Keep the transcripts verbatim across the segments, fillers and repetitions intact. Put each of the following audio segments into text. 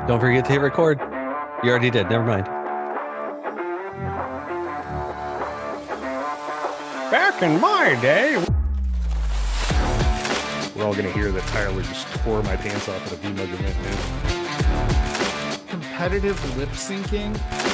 Don't forget to hit record. You already did. Never mind. Back in my day, we're all going to hear that Tyler just tore my pants off at a V-Mug event, man. Competitive lip syncing.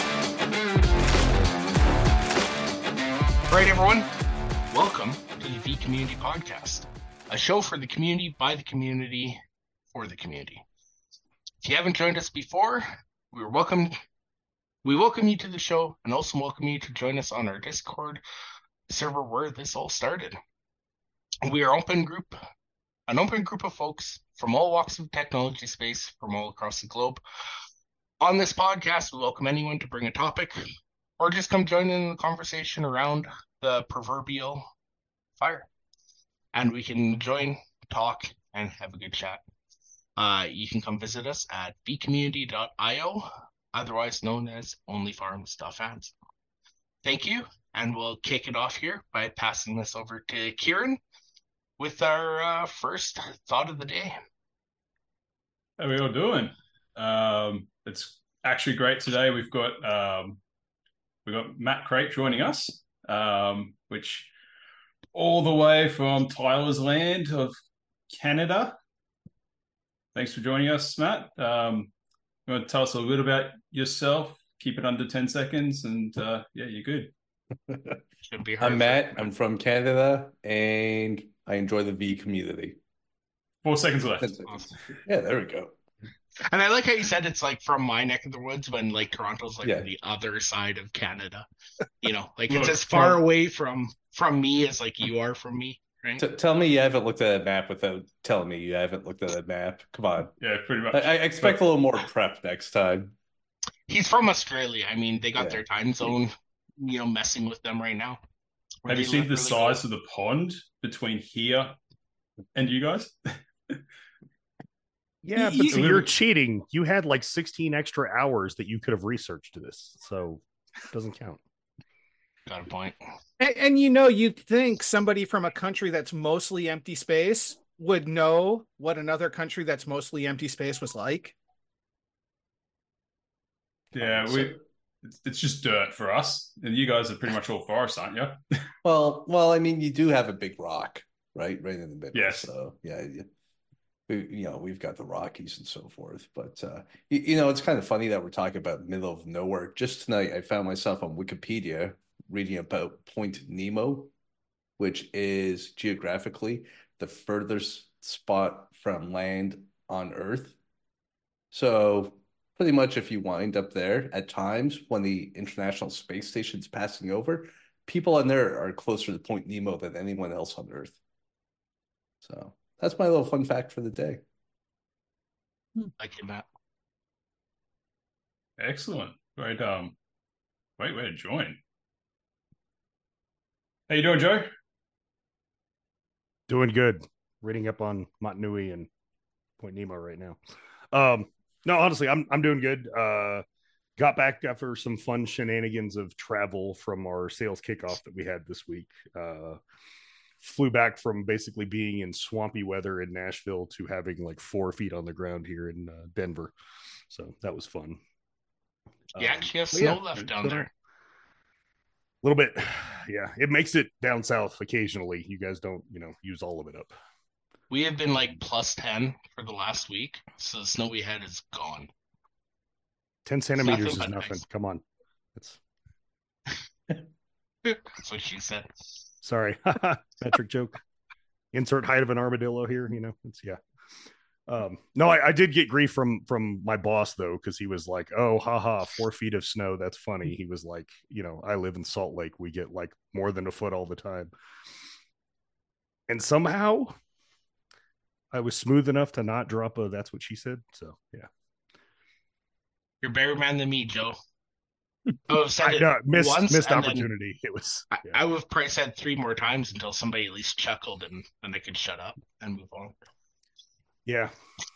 All right, everyone. Welcome to the V Community Podcast, a show for the community, by the community, for the community. If you haven't joined us before, we are welcome. We welcome you to the show and also welcome you to join us on our Discord server where this all started. We are open group, an open group of folks from all walks of technology space from all across the globe. On this podcast, we welcome anyone to bring a topic or just come join in the conversation around the proverbial fire. And we can join, talk, and have a good chat. Uh, you can come visit us at v community dot io, otherwise known as only farms dot fans. Thank you, and we'll kick it off here by passing this over to Kieran with our uh, first thought of the day. How are we all doing? Um, it's actually great today. We've got um, we've got Matt Crate joining us, um, which all the way from Tyler's land of Canada. Thanks for joining us, Matt. Um, you want to tell us a little bit about yourself? Keep it under ten seconds, and uh, yeah, you're good. Should be hard I'm for- Matt. I'm from Canada, and I enjoy the V community. Four seconds left. Awesome. Yeah, there we go. And I like how you said it's like from my neck of the woods when like Toronto's like Yeah. the other side of Canada. You know, like Look, it's as far from- away from from me as like you are from me, right? T- tell me you haven't looked at a map without telling me you haven't looked at a map. Come on. Yeah, pretty much. I, I expect a little more prep next time. He's from Australia. I mean, they got Yeah. their time zone, you know, messing with them right now. Where Have you they seen live the really size of the pond between here and you guys? Yeah, You- but see, you- you're cheating. You had like sixteen extra hours that you could have researched this, so it doesn't count. Got a point. And, and you know, you'd think somebody from a country that's mostly empty space would know what another country that's mostly empty space was like. Yeah, we. It's, it's just dirt for us, and you guys are pretty much all forest, aren't you? Well, well, I mean, you do have a big rock, right, right in the middle. Yes. So yeah, you, we, you know, we've got the Rockies and so forth. But uh, you, you know, it's kind of funny that we're talking about middle of nowhere. Just tonight, I found myself on Wikipedia reading about Point Nemo, which is geographically the furthest spot from land on Earth. So pretty much if you wind up there at times when the International Space Station's passing over, people on there are closer to Point Nemo than anyone else on Earth. So that's my little fun fact for the day. Like in that. Excellent. Great. Um, great way to join. How you doing, Joe? Doing good. Reading up on Motunui and Point Nemo right now. Um, no, honestly, I'm I'm doing good. Uh, got back after some fun shenanigans of travel from our sales kickoff that we had this week. Uh, flew back from basically being in swampy weather in Nashville to having like four feet on the ground here in uh, Denver. So that was fun. You Um, actually have but snow yeah, left down so- there. A little bit. Yeah, it makes it down south occasionally. You guys don't, you know, use all of it up. We have been like plus ten for the last week, so the snow we had is gone. ten centimeters is nothing but nothing. nice. Come on. It's That's what she said. sorry. Metric joke. Insert height of an armadillo here, you know. It's yeah. Um, no, I, I did get grief from from my boss though, because he was like, "Oh, haha, four feet of snow. That's funny." He was like, "You know, I live in Salt Lake. We get like more than a foot all the time." And somehow, I was smooth enough to not drop a. That's what she said. So yeah, You're a better man than me, Joe. I would have said I, it no, missed once, missed and then opportunity. It was. I, yeah. I would have probably said three more times until somebody at least chuckled and then they could shut up and move on. Yeah.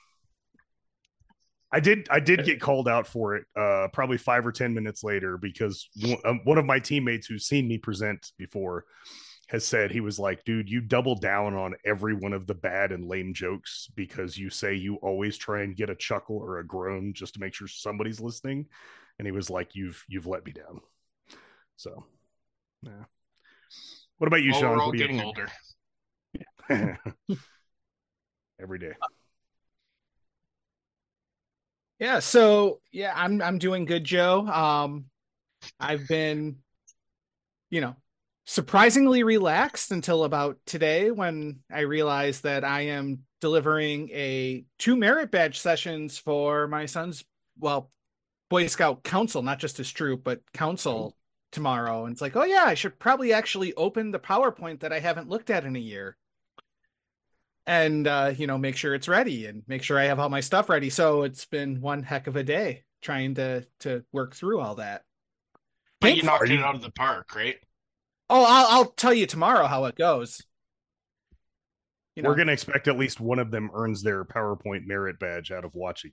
I did I did get called out for it uh probably five or ten minutes later because one, um, one of my teammates who's seen me present before has said, he was like, dude, you double down on every one of the bad and lame jokes because you say you always try and get a chuckle or a groan just to make sure somebody's listening. And he was like, you've you've let me down. So yeah. What about you, well, Sean? We're all what are you getting older. Every day. Yeah, so yeah, I'm I'm doing good, Joe. Um, I've been, you know, surprisingly relaxed until about today when I realized that I am delivering a two merit badge sessions for my son's, well, Boy Scout council, not just his troop, but council tomorrow. And it's like, oh yeah, I should probably actually open the PowerPoint that I haven't looked at in a year. And, uh, you know, make sure it's ready and make sure I have all my stuff ready. So it's been one heck of a day trying to to work through all that. But you knocked Are it you- out of the park, right? Oh, I'll, I'll tell you tomorrow how it goes. You know, We're going to expect at least one of them earns their PowerPoint merit badge out of watching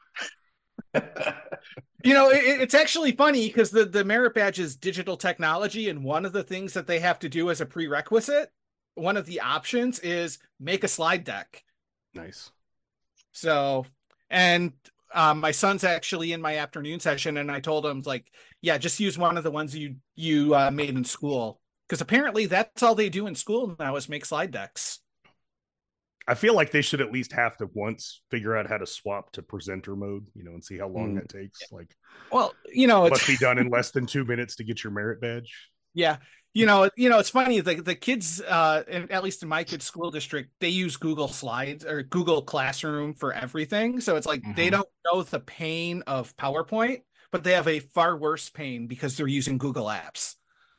that. you know, it, it's actually funny because the, the merit badge is digital technology. And one of the things that they have to do as a prerequisite, one of the options is make a slide deck. Nice. So, and um, my son's actually in my afternoon session, and I told him, like, yeah, just use one of the ones you you uh, made in school, because apparently that's all they do in school now is make slide decks. I feel like they should at least have to once figure out how to swap to presenter mode, you know, and see how long Mm. that takes. Like, Well, you know, it it's must be done in less than two minutes to get your merit badge. yeah. You know, you know, it's funny. The the kids, uh, in, at least in my kid's school district, they use Google Slides or Google Classroom for everything. So it's like they Mhm. don't know the pain of PowerPoint, but they have a far worse pain because they're using Google Apps.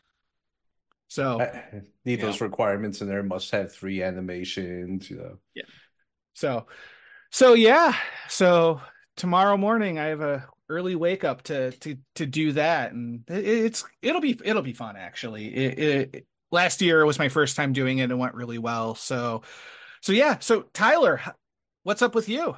So, I need Yeah. those requirements in there. Must have three animations, you know. so, so yeah. So tomorrow morning, I have a early wake up to to to do that, and it, it's it'll be it'll be fun actually. It, it, last year was my first time doing it and went really well. So, so yeah. So Tyler, h- what's up with you?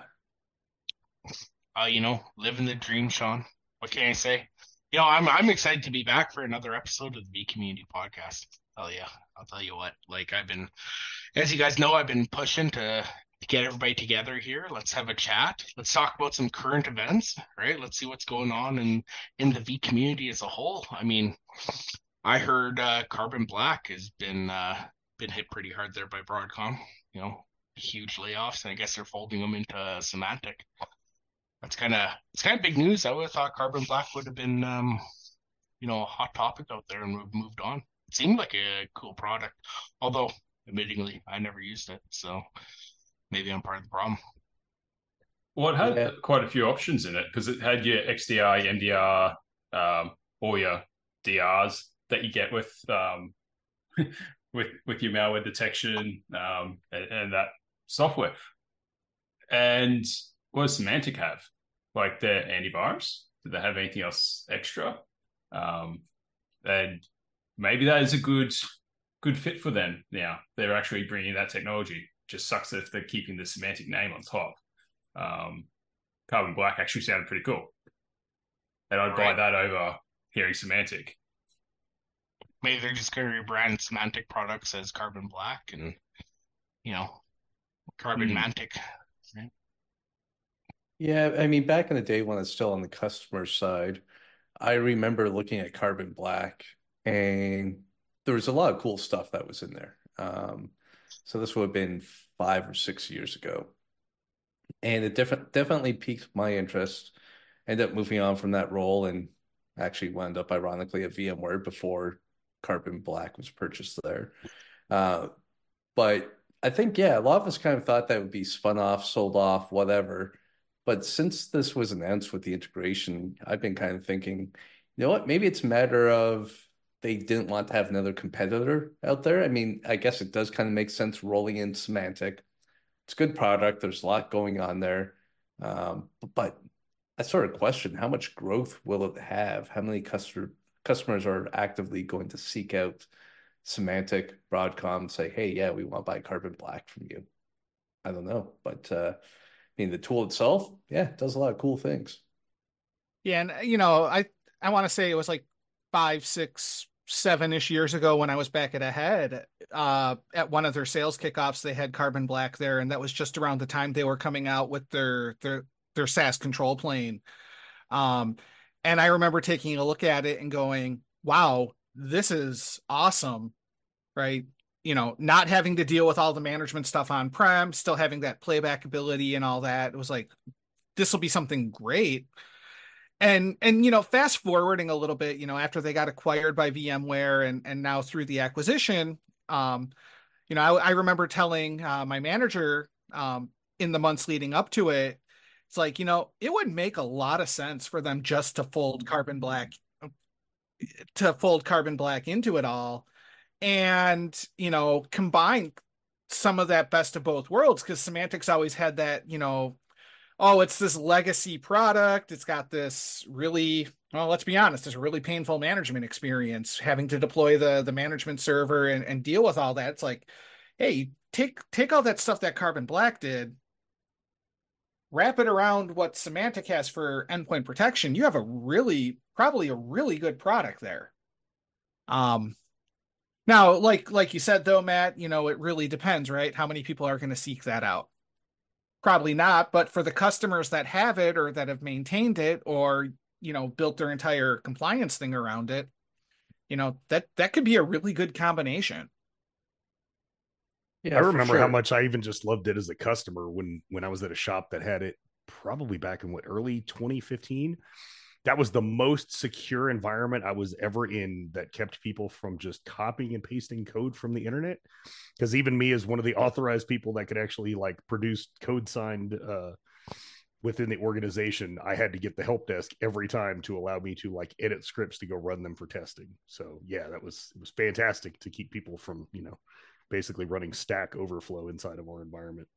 Uh, you know, living the dream, Sean. What can I say? You know, I'm I'm excited to be back for another episode of the V Community Podcast. Oh yeah, I'll tell you what. Like I've been, as you guys know, I've been pushing to to get everybody together here. Let's have a chat. Let's talk about some current events, right? Let's see what's going on in in the V community as a whole. I mean, I heard uh, Carbon Black has been uh, been hit pretty hard there by Broadcom. You know, huge layoffs, and I guess they're folding them into Symantec. That's kind of it's kind of big news. I would have thought Carbon Black would have been, um, you know, a hot topic out there, and would have moved on. It seemed like a cool product, although, admittingly, I never used it, so maybe I'm part of the problem. Well, it had Yeah. quite a few options in it because it had your X D R, M D R, um, or your D Rs that you get with um, with with your malware detection um, and, and that software. And what does Symantec have? Like their antivirus? Do they have anything else extra? Um, and maybe that is a good good fit for them now. They're actually bringing that technology. Just sucks that if they're keeping the Symantec name on top. Um, Carbon Black actually sounded pretty cool. And I'd buy Right. that over hearing Symantec. Maybe they're just going to rebrand Symantec products as Carbon Black and, you know, Carbon Hmm. Mantic. Yeah, I mean, back in the day when it's still on the customer side, I remember looking at Carbon Black and there was a lot of cool stuff that was in there. Um, so this would have been five or six years ago. And it def definitely piqued my interest. Ended up moving on from that role and actually wound up, ironically, at VMware before Carbon Black was purchased there. Uh, but I think, yeah, a lot of us kind of thought that would be spun off, sold off, whatever. But since this was announced with the integration, I've been kind of thinking, you know what, maybe it's a matter of they didn't want to have another competitor out there. I mean, I guess it does kind of make sense rolling in Symantec. It's a good product. There's a lot going on there. Um, but I sort of question how much growth will it have? How many customer customers are actively going to seek out Symantec, Broadcom, and say, hey, yeah, we want to buy Carbon Black from you? I don't know. But uh, I mean, the tool itself, yeah, it does a lot of cool things. Yeah, and you know, I I want to say it was like five, six seven-ish years ago when I was back at Ahead, uh, at one of their sales kickoffs, they had Carbon Black there, and that was just around the time they were coming out with their their their S A S control plane. Um, and I remember taking a look at it and going, wow, this is awesome, right? You know, not having to deal with all the management stuff on-prem, still having that playback ability and all that. It was like, this will be something great. And, and, you know, fast forwarding a little bit, you know, after they got acquired by VMware and, and now through the acquisition, um, you know, I, I remember telling uh, my manager um, in the months leading up to it, it's like, you know, it would make a lot of sense for them just to fold Carbon Black, to fold Carbon Black into it all and, you know, combine some of that best of both worlds. Because Symantec's always had that, you know, oh, it's this legacy product. It's got this really, well, let's be honest, it's a really painful management experience having to deploy the, the management server and, and deal with all that. It's like, hey, take, take all that stuff that Carbon Black did, wrap it around what Symantec has for endpoint protection. You have a really, probably a really good product there. Um, now, like, like you said, though, Matt, you know, it really depends, right? How many people are going to seek that out? Probably not, but for the customers that have it or that have maintained it or, you know, built their entire compliance thing around it, you know, that, that could be a really good combination. Yeah, I remember sure. how much I even just loved it as a customer when, when I was at a shop that had it probably back in what, early twenty fifteen. That was the most secure environment I was ever in that kept people from just copying and pasting code from the internet. Because even me as one of the authorized people that could actually like produce code signed uh, within the organization, I had to get the help desk every time to allow me to like edit scripts to go run them for testing. So yeah, that was, it was fantastic to keep people from, you know, basically running Stack Overflow inside of our environment.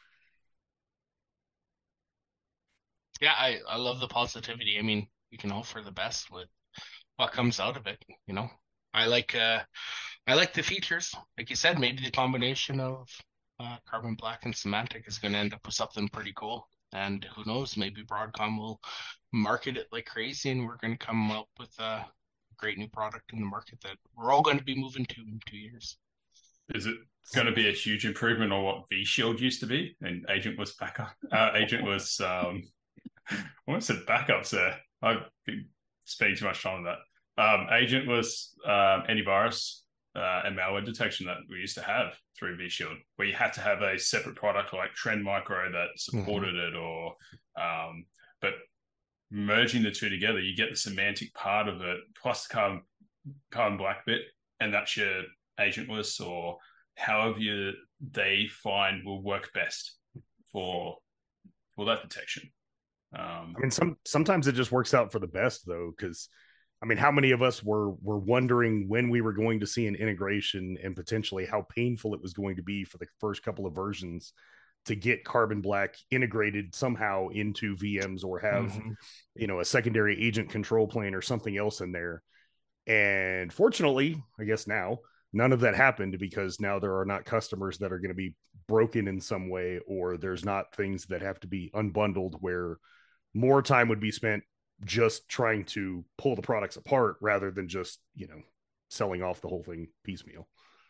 Yeah, I, I love the positivity. I mean, we can hope for the best with what comes out of it, you know. I like uh I like the features. Like you said, maybe the combination of uh, Carbon Black and Symantec is going to end up with something pretty cool. And who knows, maybe Broadcom will market it like crazy and we're going to come up with a great new product in the market that we're all going to be moving to in two years. Is it going to be a huge improvement on what vShield used to be? And Agent was backup. Uh, Agent was, um, I almost said backups there. I've been spending too much time on that. Um, Agent was um, antivirus uh, and malware detection that we used to have through vShield, where you had to have a separate product like Trend Micro that supported mm-hmm. it, or um, but merging the two together, you get the Symantec part of it plus the Carbon, Carbon Black bit, and that's your agentless or however you, they find will work best for for that detection. Um, I mean, some sometimes it just works out for the best, though, because I mean, how many of us were were wondering when we were going to see an integration and potentially how painful it was going to be for the first couple of versions to get Carbon Black integrated somehow into V Ms or have, mm-hmm. you know, a secondary agent control plane or something else in there. And fortunately, I guess now, none of that happened because now there are not customers that are going to be broken in some way, or there's not things that have to be unbundled where more time would be spent just trying to pull the products apart rather than just, you know, selling off the whole thing piecemeal.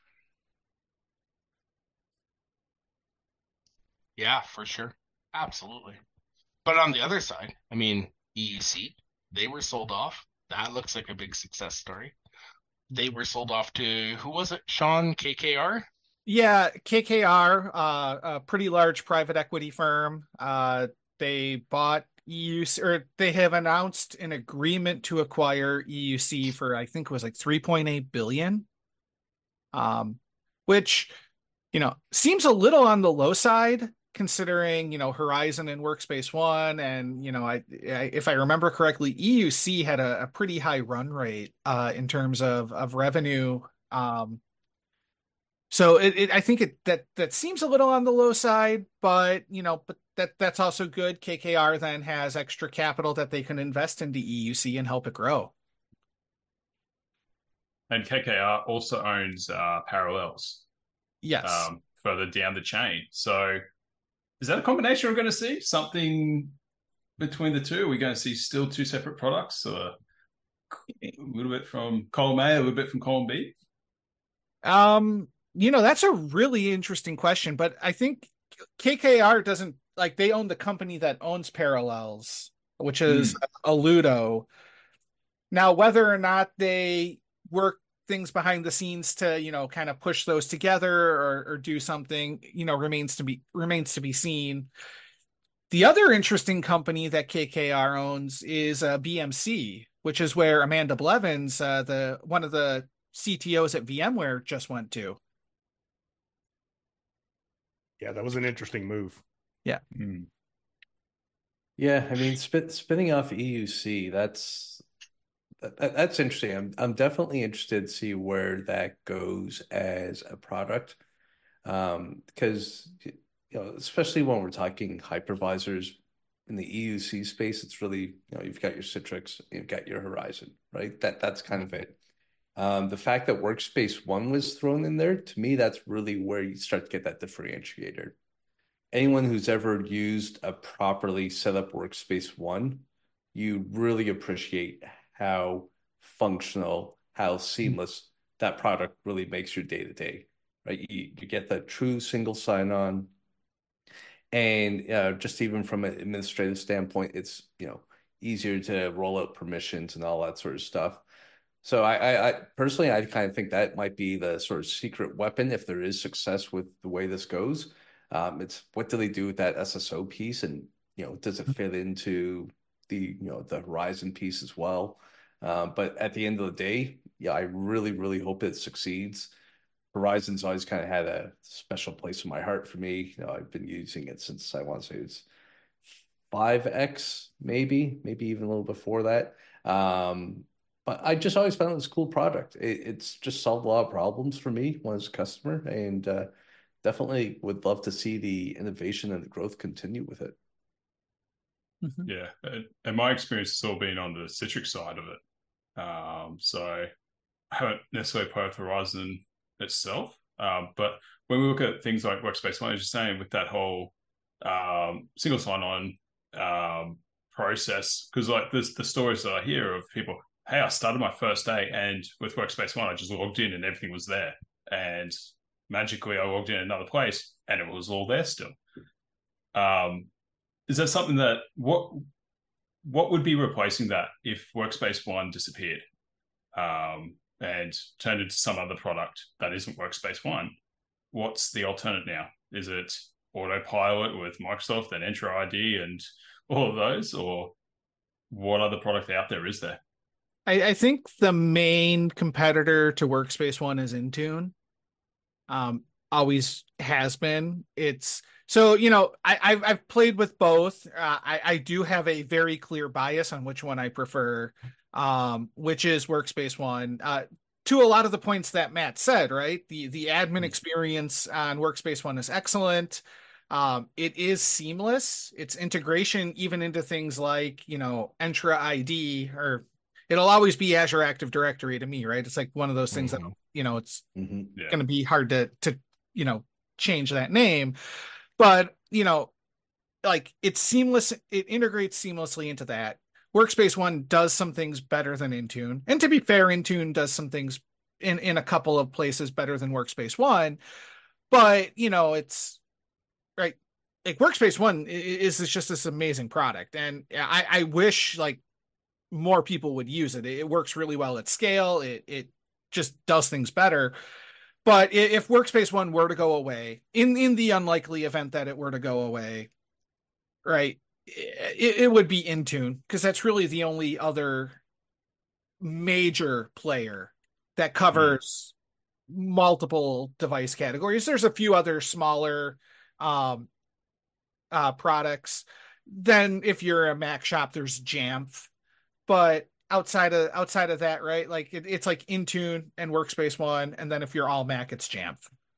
Yeah, for sure. Absolutely. But on the other side, I mean, E U C, they were sold off. That looks like a big success story. They were sold off to, who was it? Sean, K K R? Yeah, K K R, uh, a pretty large private equity firm. Uh, they bought E U C, or they have announced an agreement to acquire E U C for, I think it was like three point eight billion. Um, which, you know, seems a little on the low side considering, you know, Horizon and Workspace ONE. And, you know, I, I if I remember correctly, E U C had a, a pretty high run rate uh, in terms of, of revenue. Um, so it, it, I think it, that, that seems a little on the low side, but, you know, but that that's also good. K K R then has extra capital that they can invest into E U C and help it grow. And K K R also owns uh, Parallels. Yes. Um, further down the chain. So is that a combination we're going to see? Something between the two? Are we going to see still two separate products? Or? a little bit from column A, a little bit from column B? Um, you know, that's a really interesting question, but I think K K R doesn't like they own the company that owns Parallels, which is mm. Alludo. Now, whether or not they work things behind the scenes to, you know, kind of push those together or, or do something, you know, remains to be remains to be seen. The other interesting company that K K R owns is uh, B M C, which is where Amanda Blevins, uh, the one of the C T Os at VMware, just went to. Yeah, that was an interesting move. Yeah. Mm. Yeah, I mean, spin, spinning off E U C, that's that, that's interesting. I'm I'm definitely interested to see where that goes as a product, um, because you know, especially when we're talking hypervisors in the E U C space, it's really, you know, you've got your Citrix, you've got your Horizon, right? That that's kind of it. Um, the fact that Workspace ONE was thrown in there, to me, that's really where you start to get that differentiator. Anyone who's ever used a properly set up Workspace ONE, you really appreciate how functional, how seamless that product really makes your day-to-day, right? You, you get that true single sign-on. And uh, just even from an administrative standpoint, it's, you know, easier to roll out permissions and all that sort of stuff. So I, I, I personally, I kind of think that might be the sort of secret weapon if there is success with the way this goes. Um, it's what do they do with that S S O piece, and you know, does it fit into the you know the Horizon piece as well? Uh, but at the end of the day, yeah, I really, really hope it succeeds. Horizon's always kind of had a special place in my heart for me. You know, I've been using it since I want to say it's five X, maybe, maybe even a little before that. Um, But I just always found it was a cool product. It, it's just solved a lot of problems for me when I was a customer, and uh, definitely would love to see the innovation and the growth continue with it. Mm-hmm. Yeah, and my experience has all been on the Citrix side of it. Um, so I haven't necessarily played with Horizon itself, um, but when we look at things like Workspace ONE, as you're saying, with that whole um, single sign-on um, process, because like there's the stories that I hear of people. Hey, I started my first day, and with Workspace ONE, I just logged in and everything was there. And magically, I logged in another place, and it was all there still. Um, is that something that what what would be replacing that if Workspace ONE disappeared um, and turned into some other product that isn't Workspace ONE? What's the alternate now? Is it Autopilot with Microsoft and Entra I D and all of those, or what other product out there is there? I, I think the main competitor to Workspace ONE is Intune. Um, always has been. It's so, you know, I, I've I've played with both. Uh, I I do have a very clear bias on which one I prefer, um, which is Workspace ONE. Uh, to a lot of the points that Matt said, right? The the admin experience on Workspace ONE is excellent. Um, it is seamless. Its integration even into things like, you know, Entra I D, or it'll always be Azure Active Directory to me, right? It's like one of those things mm-hmm. that, you know, it's mm-hmm. yeah. going to be hard to, to, you know, change that name. But, you know, like it's seamless. It integrates seamlessly into that. Workspace ONE does some things better than Intune. And to be fair, Intune does some things in, in a couple of places better than Workspace ONE. But, you know, it's right. Like Workspace ONE is, is just this amazing product. And I, I wish like, more people would use it. It works really well at scale. It it just does things better. But if Workspace ONE were to go away, in, in the unlikely event that it were to go away, right, it, it would be Intune, because that's really the only other major player that covers mm. multiple device categories. There's a few other smaller um, uh, products. Then if you're a Mac shop, there's Jamf. But outside of outside of that, right? Like it, it's like Intune and Workspace ONE, and then if you're all Mac, it's Jamf.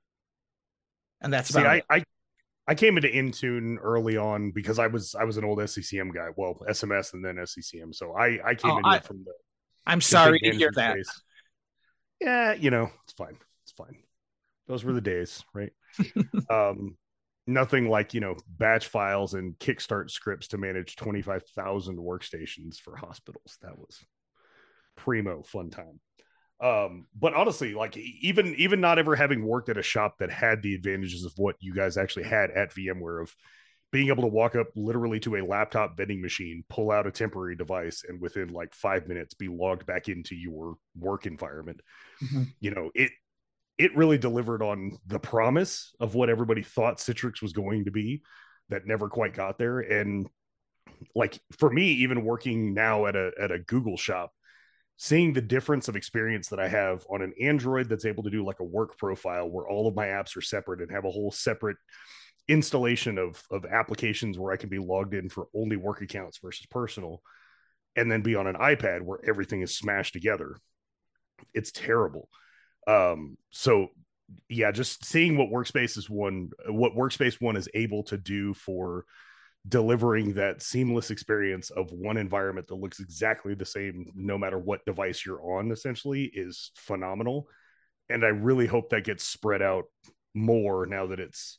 And that's See, about I, it. I I came into Intune early on because I was I was an old S C C M guy. Well, S M S and then S C C M. So I I came oh, into I, it from the. I'm sorry to hear that. Space. Yeah, you know, it's fine. It's fine. Those were the days, right? um. Nothing like, you know, batch files and kickstart scripts to manage twenty-five thousand workstations for hospitals. That was primo fun time. Um, but honestly, like even even not ever having worked at a shop that had the advantages of what you guys actually had at VMware, of being able to walk up literally to a laptop vending machine, pull out a temporary device, and within like five minutes be logged back into your work environment. Mm-hmm. You know, it it really delivered on the promise of what everybody thought Citrix was going to be, that never quite got there. And like for me, even working now at a at a Google shop, seeing the difference of experience that I have on an Android that's able to do like a work profile where all of my apps are separate and have a whole separate installation of, of applications where I can be logged in for only work accounts versus personal, and then be on an iPad where everything is smashed together. It's terrible. Um, so yeah, just seeing what Workspace is one, what Workspace One is able to do for delivering that seamless experience of one environment that looks exactly the same no matter what device you're on, essentially, is phenomenal. And I really hope that gets spread out more now that it's,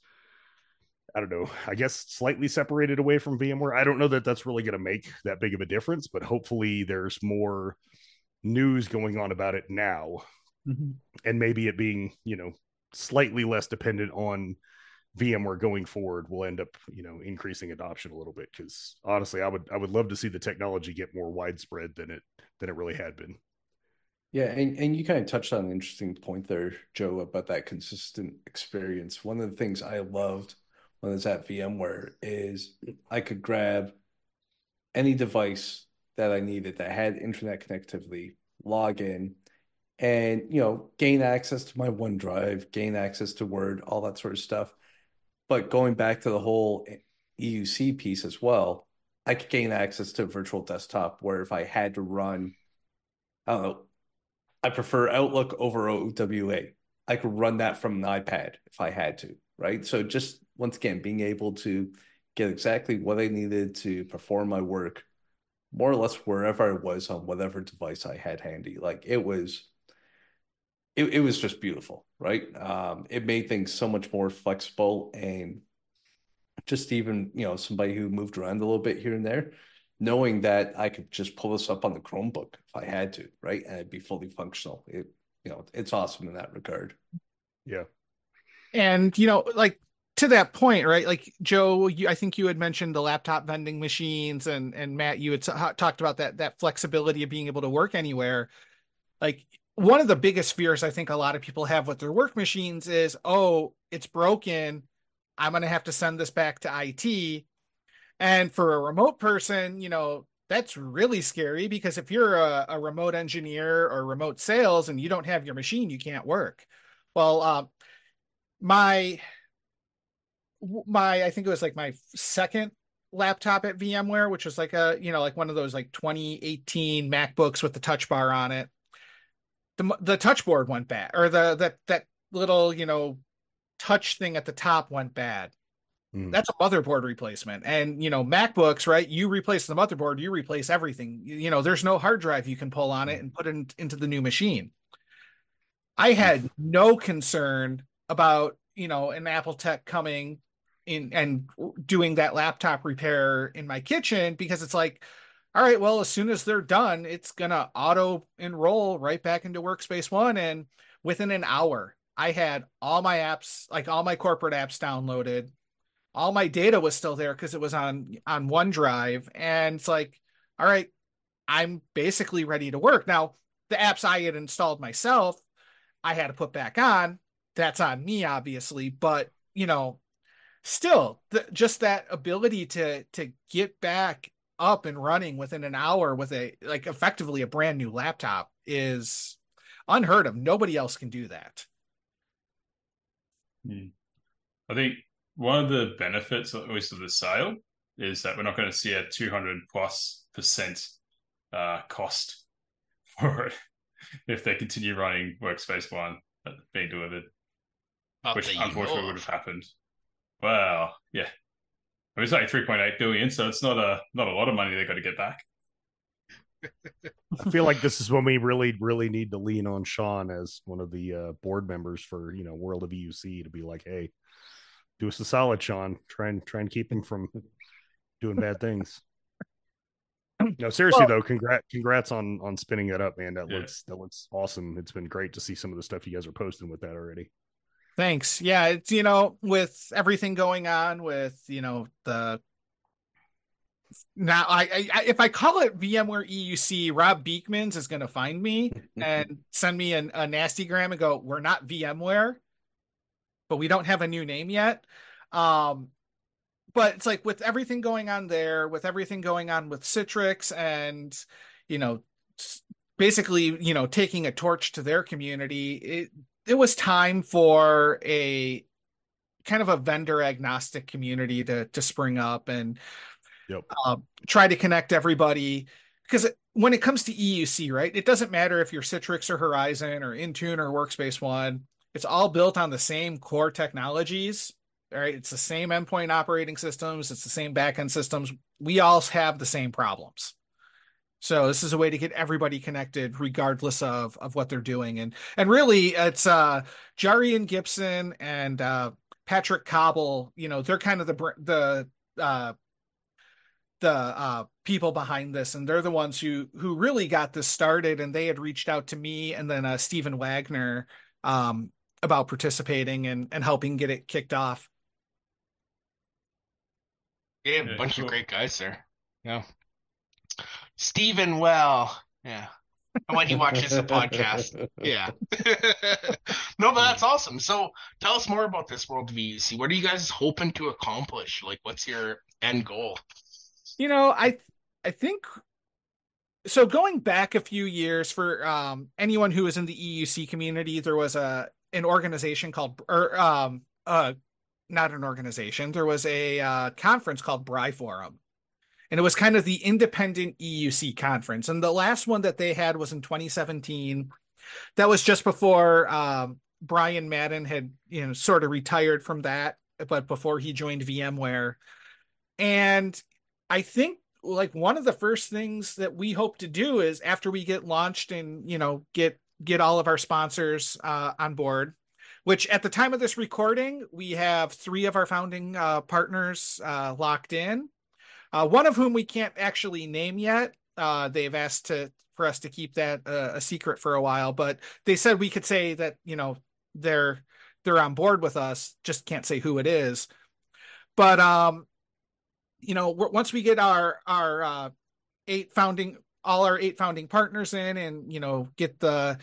I don't know, I guess slightly separated away from VMware. I don't know that that's really going to make that big of a difference, but hopefully there's more news going on about it now. Mm-hmm. And maybe it being, you know, slightly less dependent on VMware going forward will end up, you know, increasing adoption a little bit. Because honestly, I would I would love to see the technology get more widespread than it than it really had been. Yeah, and, and you kind of touched on an interesting point there, Joe, about that consistent experience. One of the things I loved when I was at VMware is I could grab any device that I needed that had internet connectivity, log in, and, you know, gain access to my OneDrive, gain access to Word, all that sort of stuff. But going back to the whole E U C piece as well, I could gain access to a virtual desktop where if I had to run, I don't know, I prefer Outlook over O W A. I could run that from an iPad if I had to, right? So just, once again, being able to get exactly what I needed to perform my work, more or less wherever I was on whatever device I had handy. Like it was, it, it was just beautiful, right? Um, it made things so much more flexible, and just even, you know, somebody who moved around a little bit here and there, knowing that I could just pull this up on the Chromebook if I had to, right? And it'd be fully functional. It, you know, it's awesome in that regard. Yeah. And, you know, like to that point, right? Like Joe, you, I think you had mentioned the laptop vending machines, and, and Matt, you had t- talked about that, that flexibility of being able to work anywhere. Like one of the biggest fears I think a lot of people have with their work machines is, oh, it's broken, I'm going to have to send this back to I T. And for a remote person, you know, that's really scary, because if you're a, a remote engineer or remote sales and you don't have your machine, you can't work. Well, uh, my, my, I think it was like my second laptop at VMware, which was like a, you know, like one of those like twenty eighteen MacBooks with the touch bar on it. The, the touch board went bad, or the, that, that little, you know, touch thing at the top went bad. Mm. That's a motherboard replacement. And, you know, MacBooks, right? You replace the motherboard, you replace everything. You, you know, there's no hard drive you can pull on it and put it in, into the new machine. I had no concern about, you know, an Apple tech coming in and doing that laptop repair in my kitchen, because it's like, all right, well, as soon as they're done, it's going to auto enroll right back into Workspace One. And within an hour, I had all my apps, like all my corporate apps downloaded. All my data was still there because it was on, on OneDrive. And it's like, all right, I'm basically ready to work. Now, the apps I had installed myself, I had to put back on. That's on me, obviously. But, you know, still, the, just that ability to to get back up and running within an hour with a, like, effectively a brand new laptop is unheard of. Nobody else can do that. Hmm. I think one of the benefits, at least of the sale, is that we're not going to see a two hundred plus percent uh, cost for it if they continue running Workspace One being delivered, Not which that unfortunately would have happened. Well, yeah, I mean, it's like three point eight billion, so it's not a not a lot of money they got to get back. I feel like this is when we really, really need to lean on Sean as one of the uh, board members for, you know, World of E U C to be like, hey, do us a solid, Sean. Try and try and keep him from doing bad things. No, seriously Well- though, congrats, congrats on on spinning that up, man. That Yeah. looks that looks awesome. It's been great to see some of the stuff you guys are posting with that already. Thanks. Yeah, it's, you know, with everything going on with, you know, the now I, I if I call it VMware E U C, Rob Beekmans is going to find me and send me an, a nasty gram and go, we're not VMware, but we don't have a new name yet. Um, but it's like with everything going on there, with everything going on with Citrix and, you know, basically, you know, taking a torch to their community, it, it was time for a kind of a vendor agnostic community to, to spring up and Yep. uh, try to connect everybody. Because when it comes to E U C, right, it doesn't matter if you're Citrix or Horizon or Intune or Workspace ONE. It's all built on the same core technologies. All right. It's the same endpoint operating systems. It's the same backend systems. We all have the same problems. So this is a way to get everybody connected regardless of, of what they're doing. And, and really it's uh, Jarian Gibson and uh, Patrick Cobble, you know, they're kind of the, the, uh, the uh, people behind this. And they're the ones who, who really got this started. And they had reached out to me and then uh, Stephen Wagner um, about participating and, and helping get it kicked off. Yeah, a Yeah, bunch cool. of great guys there. Yeah. Stephen Well. Yeah. When he watches the podcast. Yeah. No, but that's awesome. So tell us more about this World V U C. What are you guys hoping to accomplish? Like, what's your end goal? You know, I I think so. Going back a few years for um, anyone who is in the E U C community, there was a an organization called, or um, uh, not an organization. There was a uh, conference called Bri Forum, and it was kind of the independent E U C conference. And the last one that they had was in twenty seventeen. That was just before um, Brian Madden had, you know, sort of retired from that, but before he joined VMware. And I think like one of the first things that we hope to do is after we get launched and, you know, get, get all of our sponsors uh, on board, which at the time of this recording, we have three of our founding uh, partners uh, locked in, uh, one of whom we can't actually name yet. Uh, they've asked to, for us to keep that uh, a secret for a while, but they said we could say that, you know, they're, they're on board with us, just can't say who it is. But, um, you know, once we get our our uh, eight founding, all our eight founding partners in, and you know, get the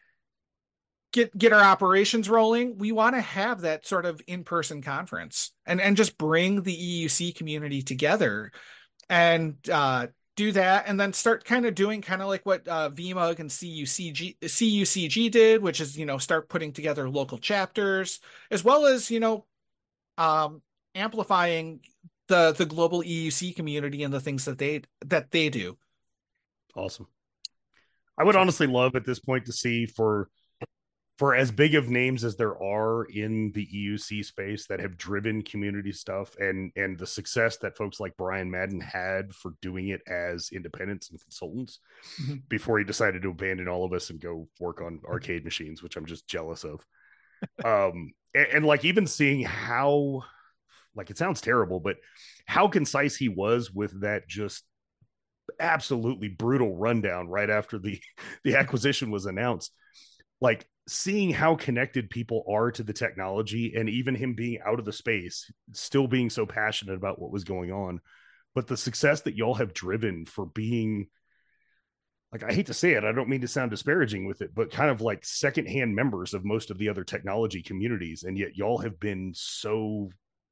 get get our operations rolling, we want to have that sort of in person conference and and just bring the E U C community together and uh, do that, and then start kind of doing kind of like what uh, V M U G and C U C G C U C G did, which is, you know, start putting together local chapters as well as, you know, um, amplifying the the global E U C community and the things that they that they do. Awesome. I would honestly love at this point to see for for as big of names as there are in the E U C space that have driven community stuff and and the success that folks like Brian Madden had for doing it as independents and consultants mm-hmm. before he decided to abandon all of us and go work on arcade machines, which I'm just jealous of. um and, and like even seeing how, like, it sounds terrible, but how concise he was with that just absolutely brutal rundown right after the the acquisition was announced. Like seeing how connected people are to the technology, and even him being out of the space, still being so passionate about what was going on, but the success that y'all have driven for being, like, I hate to say it, I don't mean to sound disparaging with it, but kind of like secondhand members of most of the other technology communities, and yet y'all have been so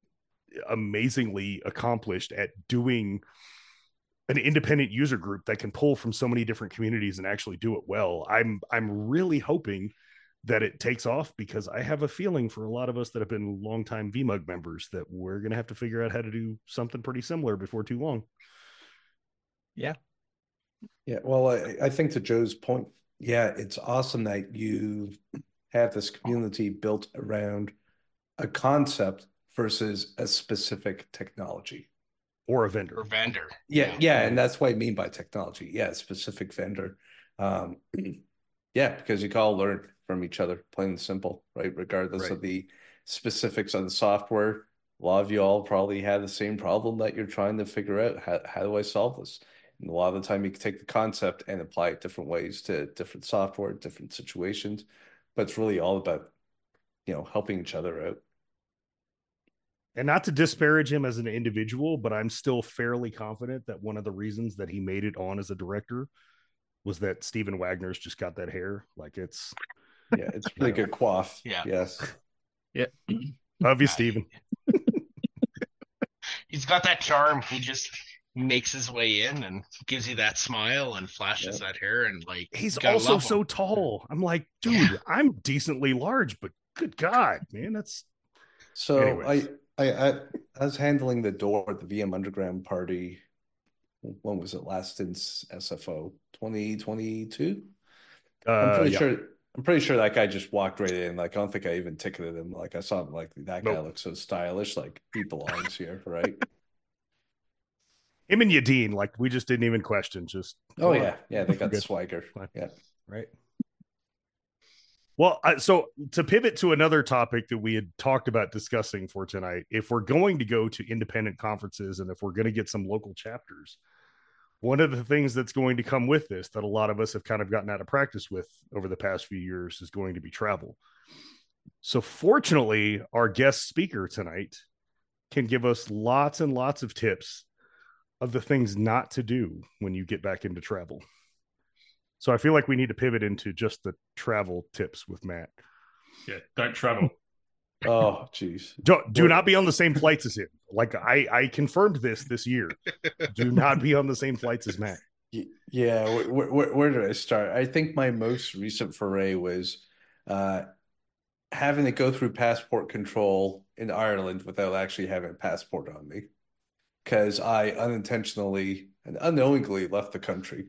amazingly accomplished at doing an independent user group that can pull from so many different communities and actually do it well. I'm I'm really hoping that it takes off, because I have a feeling for a lot of us that have been longtime V M U G members that we're going to have to figure out how to do something pretty similar before too long. Yeah. Yeah. Well, I, I think to Joe's point, yeah, it's awesome that you have this community built around a concept versus a specific technology. Or a vendor. Or vendor. Yeah, yeah, and that's what I mean by technology. Yeah, specific vendor. Um, yeah, because you can all learn from each other, plain and simple, right? Regardless Right. of the specifics of the software. A lot of you all probably have the same problem that you're trying to figure out. How, how do I solve this? And a lot of the time you can take the concept and apply it different ways to different software, different situations. But it's really all about, you know, helping each other out. And not to disparage him as an individual, but I'm still fairly confident that one of the reasons that he made it on as a director was that Steven Wagner's just got that hair. Like it's, yeah, it's pretty good quaff. Yeah. Yes. Yeah. Love you, Steven. He's got that charm. He just makes his way in and gives you that smile and flashes Yep. that hair, and like He's you gotta also love him. so tall. I'm like, dude, Yeah. I'm decently large, but good God, man, that's So Anyways. I, I I I was handling the door at the V M Underground party. When was it last in S F O? twenty twenty-two? I'm uh, pretty yeah. sure I'm pretty sure that guy just walked right in. Like, I don't think I even ticketed him. Like, I saw him, like, that guy Nope. looks so stylish. Like, he belongs here, right? Him and Yadeen, like we just didn't even question. Just Oh, come on. yeah. Yeah, they got Good. swagger. Fine. Yeah. Right. Well, I, so to pivot to another topic that we had talked about discussing for tonight, if we're going to go to independent conferences and if we're going to get some local chapters, one of the things that's going to come with this that a lot of us have kind of gotten out of practice with over the past few years is going to be travel. So fortunately, our guest speaker tonight can give us lots and lots of tips of the things not to do when you get back into travel. So I feel like we need to pivot into just the travel tips with Matt. Yeah, don't travel. Oh, geez. Do, do not be on the same flights as him. Like I, I confirmed this this year. Do not be on the same flights as Matt. Y- Yeah, where, where, where did I start? I think my most recent foray was uh, having to go through passport control in Ireland without actually having a passport on me, because I unintentionally and unknowingly left the country.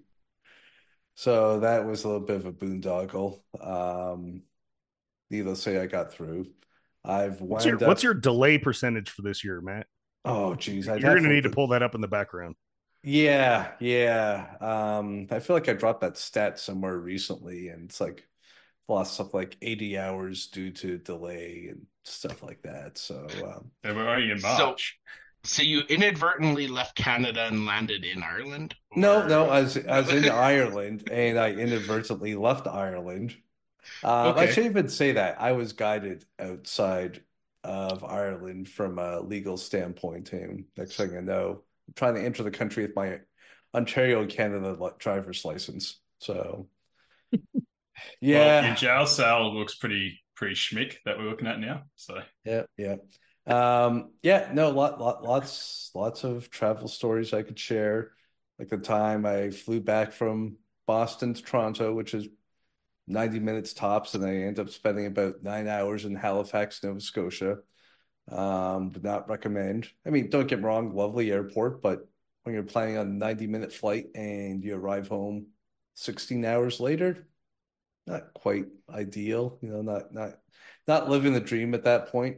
So that was a little bit of a boondoggle. Um, needless to say, I got through. I've What's your, wound up. what's your delay percentage for this year, Matt? Oh, geez, I'd You're have going to to need to look- pull that up in the background. Yeah, yeah. Um, I feel like I dropped that stat somewhere recently, and it's like lost stuff like eighty hours due to delay and stuff like that. So, um, They were only in So- March. So you inadvertently left Canada and landed in Ireland? no, Or- no, I was I was in Ireland and I inadvertently left Ireland. Um, I Okay. should even say that I was guided outside of Ireland from a legal standpoint, and next thing I know, I'm trying to enter the country with my Ontario, Canada li- driver's license. So, Well, yeah. your jail cell looks pretty pretty schmick that we're looking at now. So Yeah, yeah. Um, yeah, no, lot, lot, lots, lots of travel stories I could share. Like the time I flew back from Boston to Toronto, which is ninety minutes tops, and I ended up spending about nine hours in Halifax, Nova Scotia. Um, would not recommend. I mean, don't get me wrong, lovely airport, but when you're planning on a ninety minute flight and you arrive home sixteen hours later, not quite ideal, you know, not not not living the dream at that point.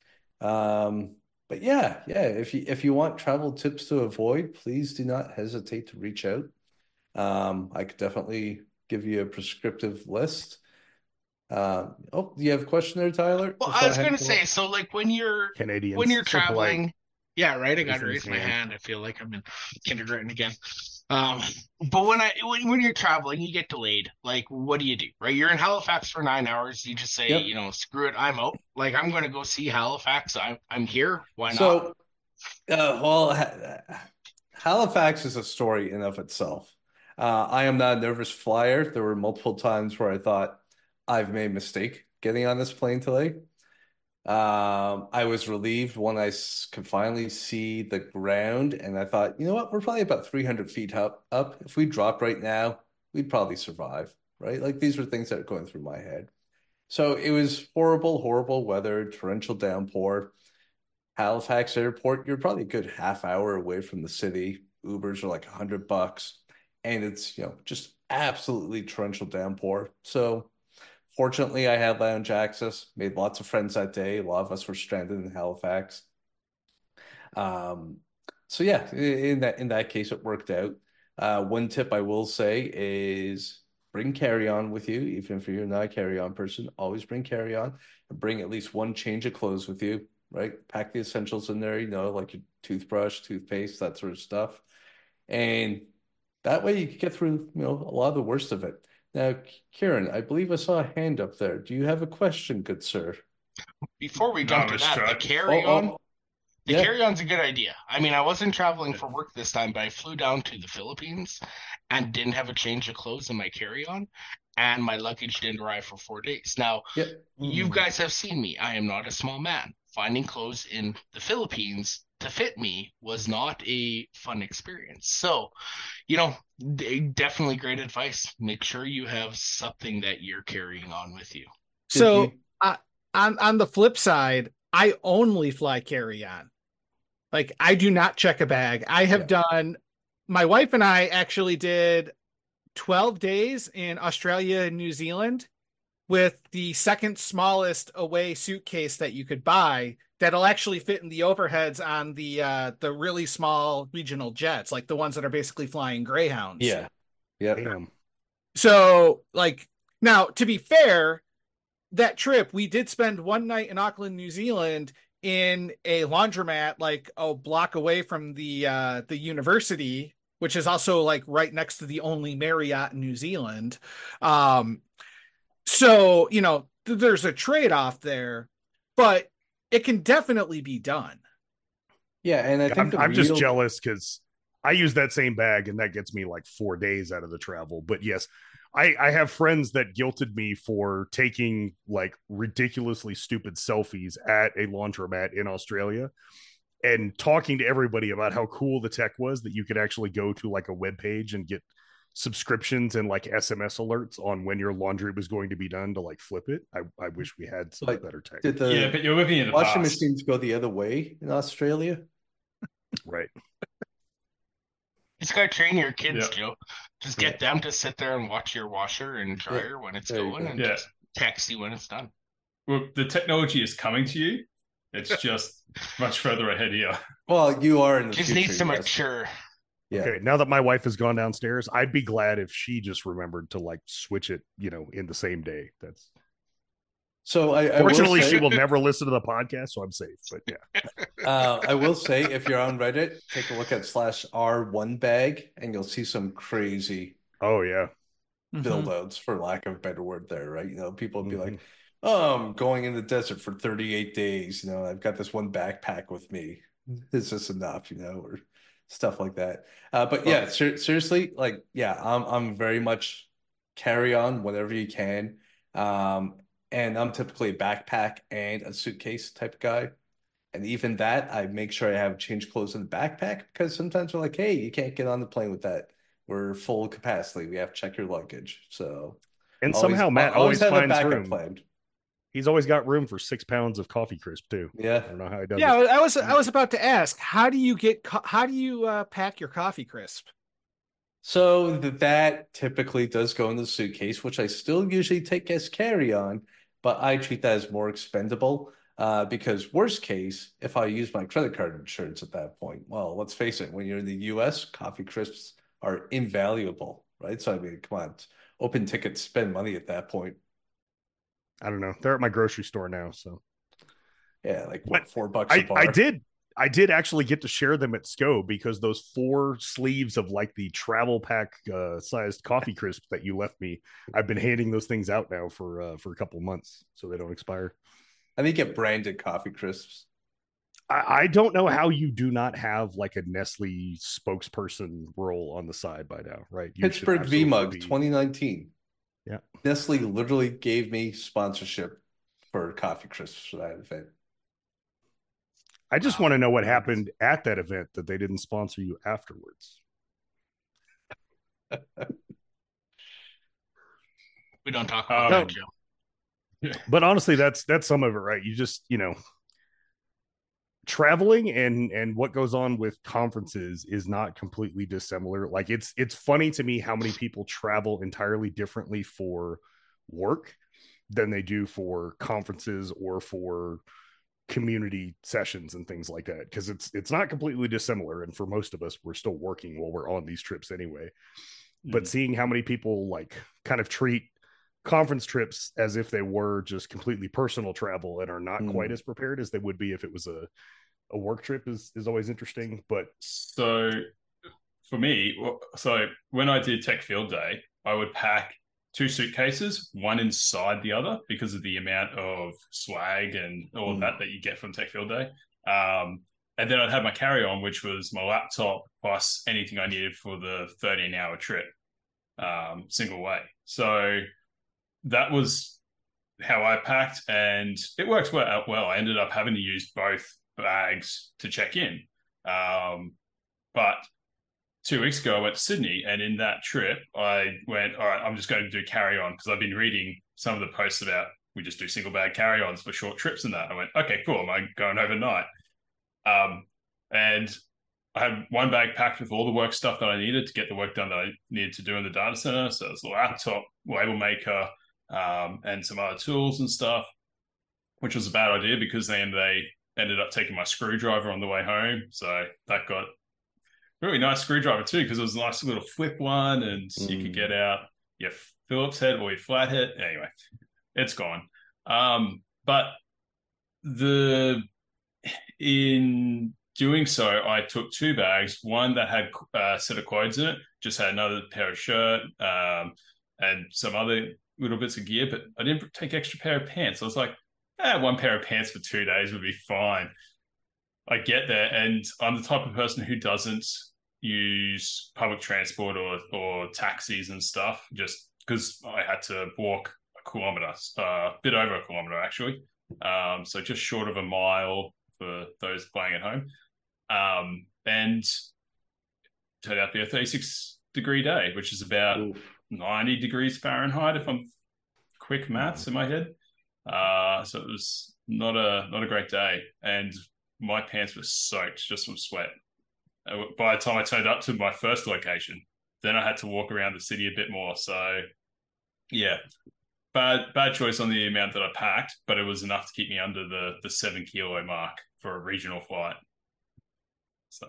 Um, but yeah, yeah, if you if you want travel tips to avoid, please do not hesitate to reach out. Um, I could definitely give you a prescriptive list. Um, oh, do you have a question there, Tyler? Well, Before I was hand going to it say, off? so like when you're Canadians. when you're so polite. traveling, yeah, right. I got to Raising his raise my hand. hand. I feel like I'm in kindergarten again. Um, but when I when, when you're traveling, you get delayed. Like, what do you do? Right? You're in Halifax for nine hours. You just say, Yep. you know, screw it, I'm out. Like, I'm going to go see Halifax. I'm I'm here. Why not? So, uh, well, Ha- Halifax is a story in of itself. Uh, I am not a nervous flyer. There were multiple times where I thought I've made a mistake getting on this plane today. Um, I was relieved when I s- could finally see the ground, and I thought, you know what, we're probably about three hundred feet up, up. If we drop right now, we'd probably survive, right? Like these were things that were going through my head. So it was horrible, horrible weather, torrential downpour. Halifax Airport, you're probably a good half hour away from the city. Ubers are like a hundred bucks, and it's, you know, just absolutely torrential downpour. So fortunately, I had lounge access, made lots of friends that day. A lot of us were stranded in Halifax. Um, so yeah, in that in that case, it worked out. Uh, one tip I will say is bring carry-on with you, even if you're not a carry-on person. Always bring carry-on, and bring at least one change of clothes with you. Right, pack the essentials in there. You know, like your toothbrush, toothpaste, that sort of stuff. And That way you can get through, you know, a lot of the worst of it. Now, Kieran, I believe I saw a hand up there. Do you have a question, good sir? Before we No, jump to it's that, the tried. carry-on, Oh, oh, the yeah. carry-on's a good idea. I mean, I wasn't traveling for work this time, but I flew down to the Philippines and didn't have a change of clothes in my carry-on, and my luggage didn't arrive for four days. Now, Yeah. you Mm. guys have seen me. I am not a small man. Finding clothes in the Philippines to fit me was not a fun experience. So, you know, d- definitely great advice. Make sure you have something that you're carrying on with you. Did So you- uh, on on the flip side, I only fly carry on. Like I do not check a bag. I have Yeah. done. My wife and I actually did twelve days in Australia and New Zealand with the second smallest away suitcase that you could buy that'll actually fit in the overheads on the uh the really small regional jets, like the ones that are basically flying Greyhounds. Yeah. Yeah. Damn. So, like, now to be fair, that trip we did spend one night in Auckland, New Zealand, in a laundromat like a block away from the uh the university, which is also like right next to the only Marriott in New Zealand. Um, so you know th- there's a trade-off there, but it can definitely be done. Yeah. And I think I'm, the I'm just real- jealous because I use that same bag and that gets me like four days out of the travel. But yes, I, I have friends that guilted me for taking like ridiculously stupid selfies at a laundromat in Australia and talking to everybody about how cool the tech was that you could actually go to like a web page and get subscriptions and like S M S alerts on when your laundry was going to be done to like flip it. I, I wish we had some Like, better tech. Did the yeah, but you're living in the washing past. machines go the other way in Australia? Right. You just gotta train your kids, Yeah. Joe. Just get them to sit there and watch your washer and dryer when it's There you going go. and Yeah. just text you when it's done. Well, the technology is coming to you. It's just much further ahead here. Well, you are in the Just future. needs to yes. mature. Yeah. Okay, now that my wife has gone downstairs, I'd be glad if she just remembered to like switch it, you know, in the same day. That's So I, I will fortunately say, she will never listen to the podcast, so I'm safe. But yeah, uh, I will say, if you're on Reddit, take a look at slash R one bag, and you'll see some crazy oh yeah, Mhm. build outs, for lack of a better word. There, right? You know, people would be Mhm. like, "Oh, I'm going in the desert for thirty-eight days. You know, I've got this one backpack with me. Is this enough? You know, or stuff like that." Uh, but yeah, ser- seriously, like, yeah, I'm I'm very much carry on whatever you can. Um, and I'm typically a backpack and a suitcase type of guy. And even that, I make sure I have change clothes in the backpack because sometimes we're like, hey, you can't get on the plane with that. We're full capacity. We have to check your luggage. So and always- somehow Matt always always have a finds backup room. planned. He's always got room for six pounds of coffee crisp too. I Yeah. don't know how he does Yeah, it. I was I was about to ask, how do you get co- how do you uh, pack your coffee crisp? So th- that typically does go in the suitcase, which I still usually take as carry on, but I treat that as more expendable. Uh, because worst case, if I use my credit card insurance at that point, well, let's face it, when you're in the U S, coffee crisps are invaluable, right? So I mean, come on, open ticket, spend money at that point. I don't know. They're at my grocery store now, so Yeah, like what, But four bucks a I, bar? I did I did actually get to share them at S C O because those four sleeves of like the travel pack uh, sized coffee crisp that you left me, I've been handing those things out now for uh, for a couple of months so they don't expire. I think get branded coffee crisps. I, I don't know how you do not have like a Nestle spokesperson role on the side by now, right? You should Pittsburgh absolutely V-Mug be- twenty nineteen. Yeah. Nestle literally gave me sponsorship for coffee crisps for that event. I just Wow. want to know what happened at that event that they didn't sponsor you afterwards. We don't talk about Um, that, Joe. But honestly, that's that's some of it, right? You just, you know, traveling and and what goes on with conferences is not completely dissimilar. Like it's it's funny to me how many people travel entirely differently for work than they do for conferences or for community sessions and things like that, because it's it's not completely dissimilar, and for most of us we're still working while we're on these trips anyway. But Mhm. seeing how many people like kind of treat conference trips as if they were just completely personal travel and are not Mm. quite as prepared as they would be if it was a a work trip is is always interesting. But So for me, so when I did Tech Field Day, I would pack two suitcases, one inside the other, because of the amount of swag and all of Mm. that that you get from Tech Field Day. Um, and then I'd have my carry-on, which was my laptop plus anything I needed for the thirteen-hour trip, um, single way. So that was how I packed, and it worked well. Well, I ended up having to use both bags to check in. Um, but two weeks ago, I went to Sydney, and in that trip, I went, all right, I'm just going to do carry-on, because I've been reading some of the posts about we just do single bag carry-ons for short trips and that. I went, okay, cool. I'm going overnight. Um, and I had one bag packed with all the work stuff that I needed to get the work done that I needed to do in the data center. So it's the laptop, label maker, um, and some other tools and stuff, which was a bad idea because then they ended up taking my screwdriver on the way home. So that got really nice screwdriver too, because it was a nice little flip one, and mm. you could get out your Phillips head or your flathead. Anyway, it's gone. Um, but the in doing so, I took two bags. One that had a set of clothes in it, just had another pair of shirt, um, and some other little bits of gear. But I didn't take extra pair of pants. I was like, eh, one pair of pants for two days would be fine. I get there, and I'm the type of person who doesn't use public transport or or taxis and stuff, just because I had to walk a kilometer, a uh, bit over a kilometer actually, um, so just short of a mile for those playing at home, um, and turned out to be a thirty-six degree day, which is about Oof. ninety degrees Fahrenheit if I'm quick maths in my head. Uh, so it was not a not a great day, and my pants were soaked just from sweat. By the time I turned up to my first location, then I had to walk around the city a bit more. So, yeah, bad bad choice on the amount that I packed, but it was enough to keep me under the the seven kilo mark for a regional flight. So,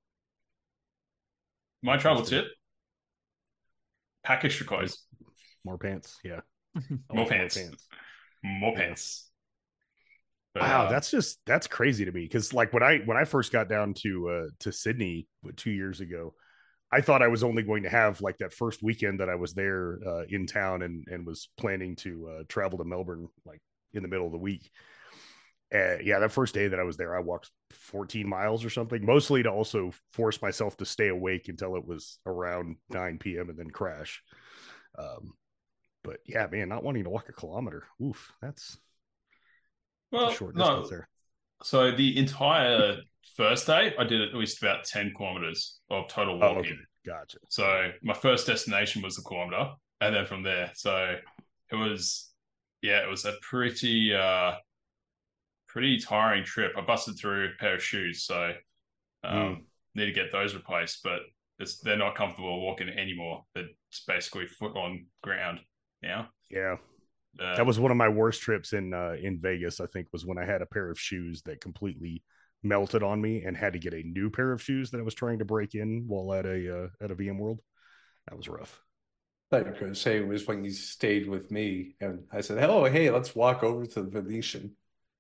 my travel tip: pack extra clothes, more pants. Yeah, more pants. more pants, more yeah. pants. But, wow, uh, that's just that's crazy to me, because like when I when I first got down to uh to Sydney two years ago, I thought I was only going to have like that first weekend that I was there uh, in town, and and was planning to uh, travel to Melbourne like in the middle of the week. Uh, yeah, that first day that I was there, I walked fourteen miles or something, mostly to also force myself to stay awake until it was around nine p.m. and then crash. Um, but yeah, man, not wanting to walk a kilometer, oof, that's Well, a short distance no. there. So the entire first day, I did at least about ten kilometers of total walking. Oh, okay. Gotcha. So my first destination was the kilometer, and then from there, so it was, yeah, it was a pretty, uh, pretty tiring trip. I busted through a pair of shoes, so um, mm. need to get those replaced. But it's, they're not comfortable walking anymore. They're just basically foot on ground now. Yeah. Uh, that was one of my worst trips in uh, in Vegas, I think, was when I had a pair of shoes that completely melted on me and had to get a new pair of shoes that I was trying to break in while at a uh, at a VMworld. That was rough. I thought you were going to say it was when you stayed with me and I said, oh, hey, let's walk over to the Venetian.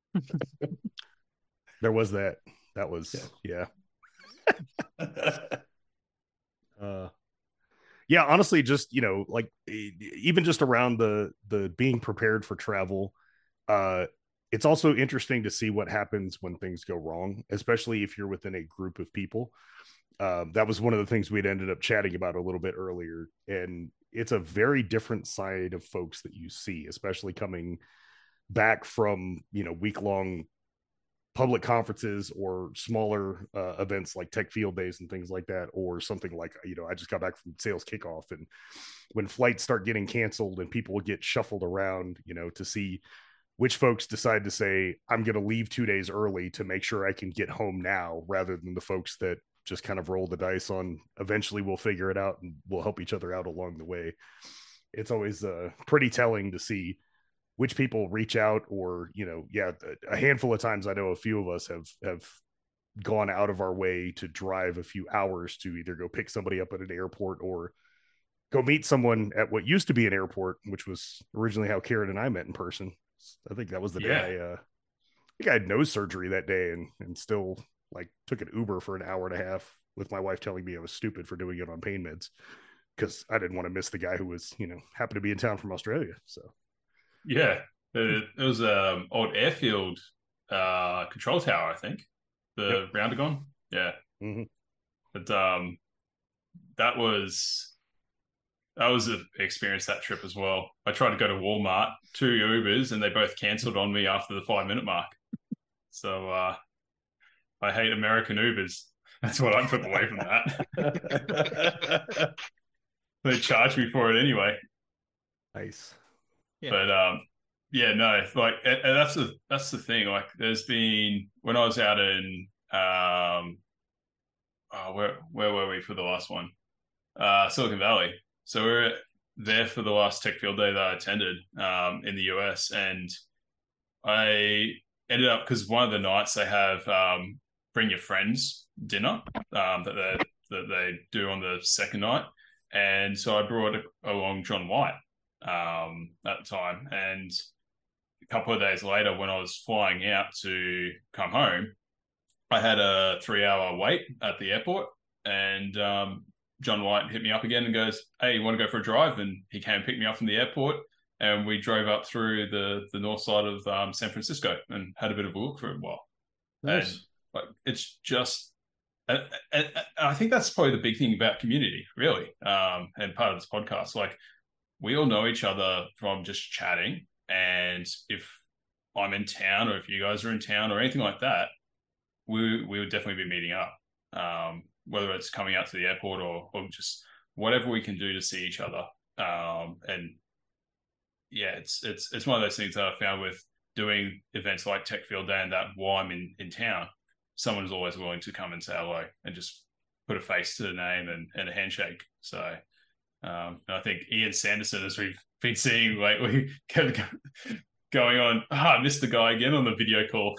There was that. That was, yeah. yeah. uh, Yeah, honestly, just, you know, like even just around the the being prepared for travel, uh, it's also interesting to see what happens when things go wrong, especially if you're within a group of people. Uh, that was one of the things we'd ended up chatting about a little bit earlier, and it's a very different side of folks that you see, especially coming back from, you know, week long public conferences or smaller uh, events like Tech Field Days and things like that, or something like, you know, I just got back from sales kickoff, and when flights start getting canceled and people get shuffled around, you know, to see which folks decide to say, I'm going to leave two days early to make sure I can get home now, rather than the folks that just kind of roll the dice on eventually we'll figure it out and we'll help each other out along the way. It's always uh, pretty telling to see which people reach out, or, you know, yeah, a handful of times I know a few of us have have gone out of our way to drive a few hours to either go pick somebody up at an airport or go meet someone at what used to be an airport, which was originally how Karen and I met in person. I think that was the yeah. day I, uh, I think I had nose surgery that day, and and still like took an Uber for an hour and a half with my wife telling me I was stupid for doing it on pain meds because I didn't want to miss the guy who was, you know, happened to be in town from Australia. So, yeah, it, it was an um, old airfield uh, control tower, I think, the yep. Roundagon. Yeah, mm-hmm. but um, that was that was an experience that trip as well. I tried to go to Walmart, two Ubers, and they both cancelled on me after the five minute mark. So uh, I hate American Ubers. That's what I took away from that. They charged me for it anyway. Nice. Yeah. But um, yeah, no, like and, and that's the that's the thing. Like, there's been when I was out in um, oh, where where were we for the last one? Uh, Silicon Valley. So we we're there for the last tech field day that I attended um, in the U S, and I ended up because one of the nights they have um, bring your friends dinner um, that they that they do on the second night, and so I brought along John White um, at the time, and a couple of days later when I was flying out to come home, I had a three-hour wait at the airport, and um, John White hit me up again and goes, "Hey, you want to go for a drive?" And he came and picked me up from the airport, and we drove up through the the north side of um, San Francisco and had a bit of a look for a while. Nice. And like, it's just, and, and, and I think that's probably the big thing about community, really, um, and part of this podcast. Like, we all know each other from just chatting, and if I'm in town or if you guys are in town or anything like that, we we would definitely be meeting up. Um, whether it's coming out to the airport or, or just whatever we can do to see each other. Um, and yeah, it's, it's, it's one of those things that I found with doing events like Tech Field Day, and that while I'm in, in town, someone is always willing to come and say hello and just put a face to the name and, and a handshake. So um, I think Ian Sanderson, as we've been seeing lately, kept going on, ah, I missed the guy again on the video call.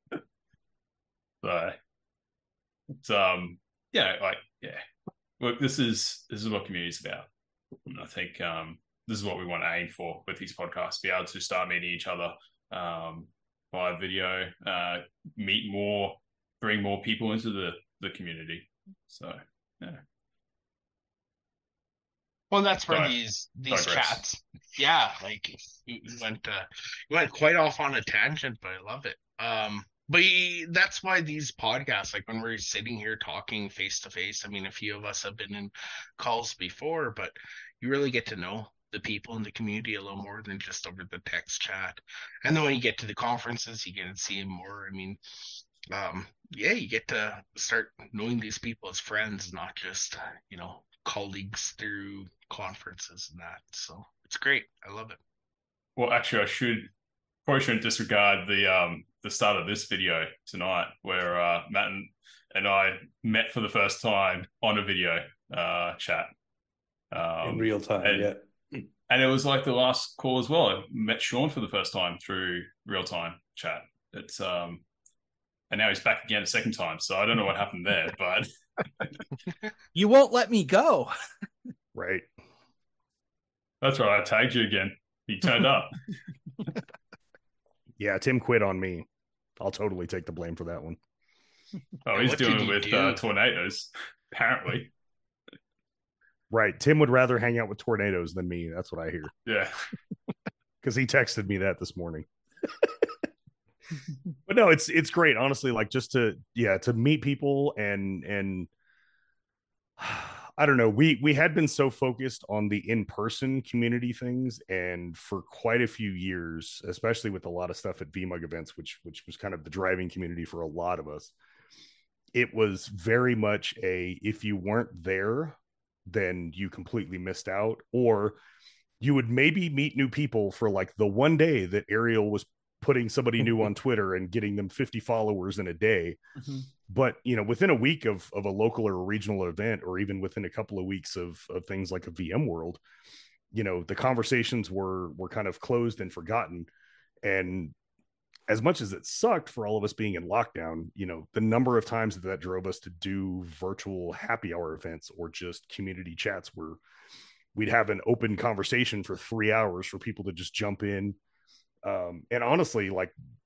So it's, um, yeah, like, yeah. Look, this is this is what community is about. And I think um, this is what we want to aim for with these podcasts: be able to start meeting each other um, via video, uh, meet more, bring more people into the the community. So, yeah. Well, that's where Sorry. these these Digress. chats, yeah, like you you went uh, you went quite off on a tangent, but I love it. Um, but y- that's why these podcasts, like when we're sitting here talking face to face. I mean, a few of us have been in calls before, but you really get to know the people in the community a little more than just over the text chat. And then when you get to the conferences, you get to see them more. I mean, um, yeah, you get to start knowing these people as friends, not just, you know, colleagues through conferences and that. So it's great. I love it. Well, actually, I should probably shouldn't disregard the um the start of this video tonight, where uh, Matt and, and I met for the first time on a video uh, chat um, In real time, and, yeah. And it was like the last call as well. I met Sean for the first time through real time chat. It's um, and now he's back again a second time. So I don't know what happened there, but You won't let me go. Right. that's right. I tagged you again. He turned up. Yeah, Tim quit on me. I'll totally take the blame for that one. Oh, Yeah, he's what did dealing he with do? uh, tornadoes, apparently. Right. Tim would rather hang out with tornadoes than me. That's what I hear. Yeah. Because he texted me that this morning. But no, it's it's great, honestly. Like, just to yeah to meet people and and I don't know. We we had been so focused on the in-person community things, and for quite a few years, especially with a lot of stuff at V MUG events, which which was kind of the driving community for a lot of us. It was very much a, if you weren't there, then you completely missed out, or you would maybe meet new people for like the one day that Ariel was putting somebody new on Twitter and getting them fifty followers in a day. Mm-hmm. But, you know, within a week of, of a local or a regional event, or even within a couple of weeks of, of things like a VMworld, you know, the conversations were, were kind of closed and forgotten. And as much as it sucked for all of us being in lockdown, you know, the number of times that that drove us to do virtual happy hour events or just community chats where we'd have an open conversation for three hours for people to just jump in. Um, and honestly, like,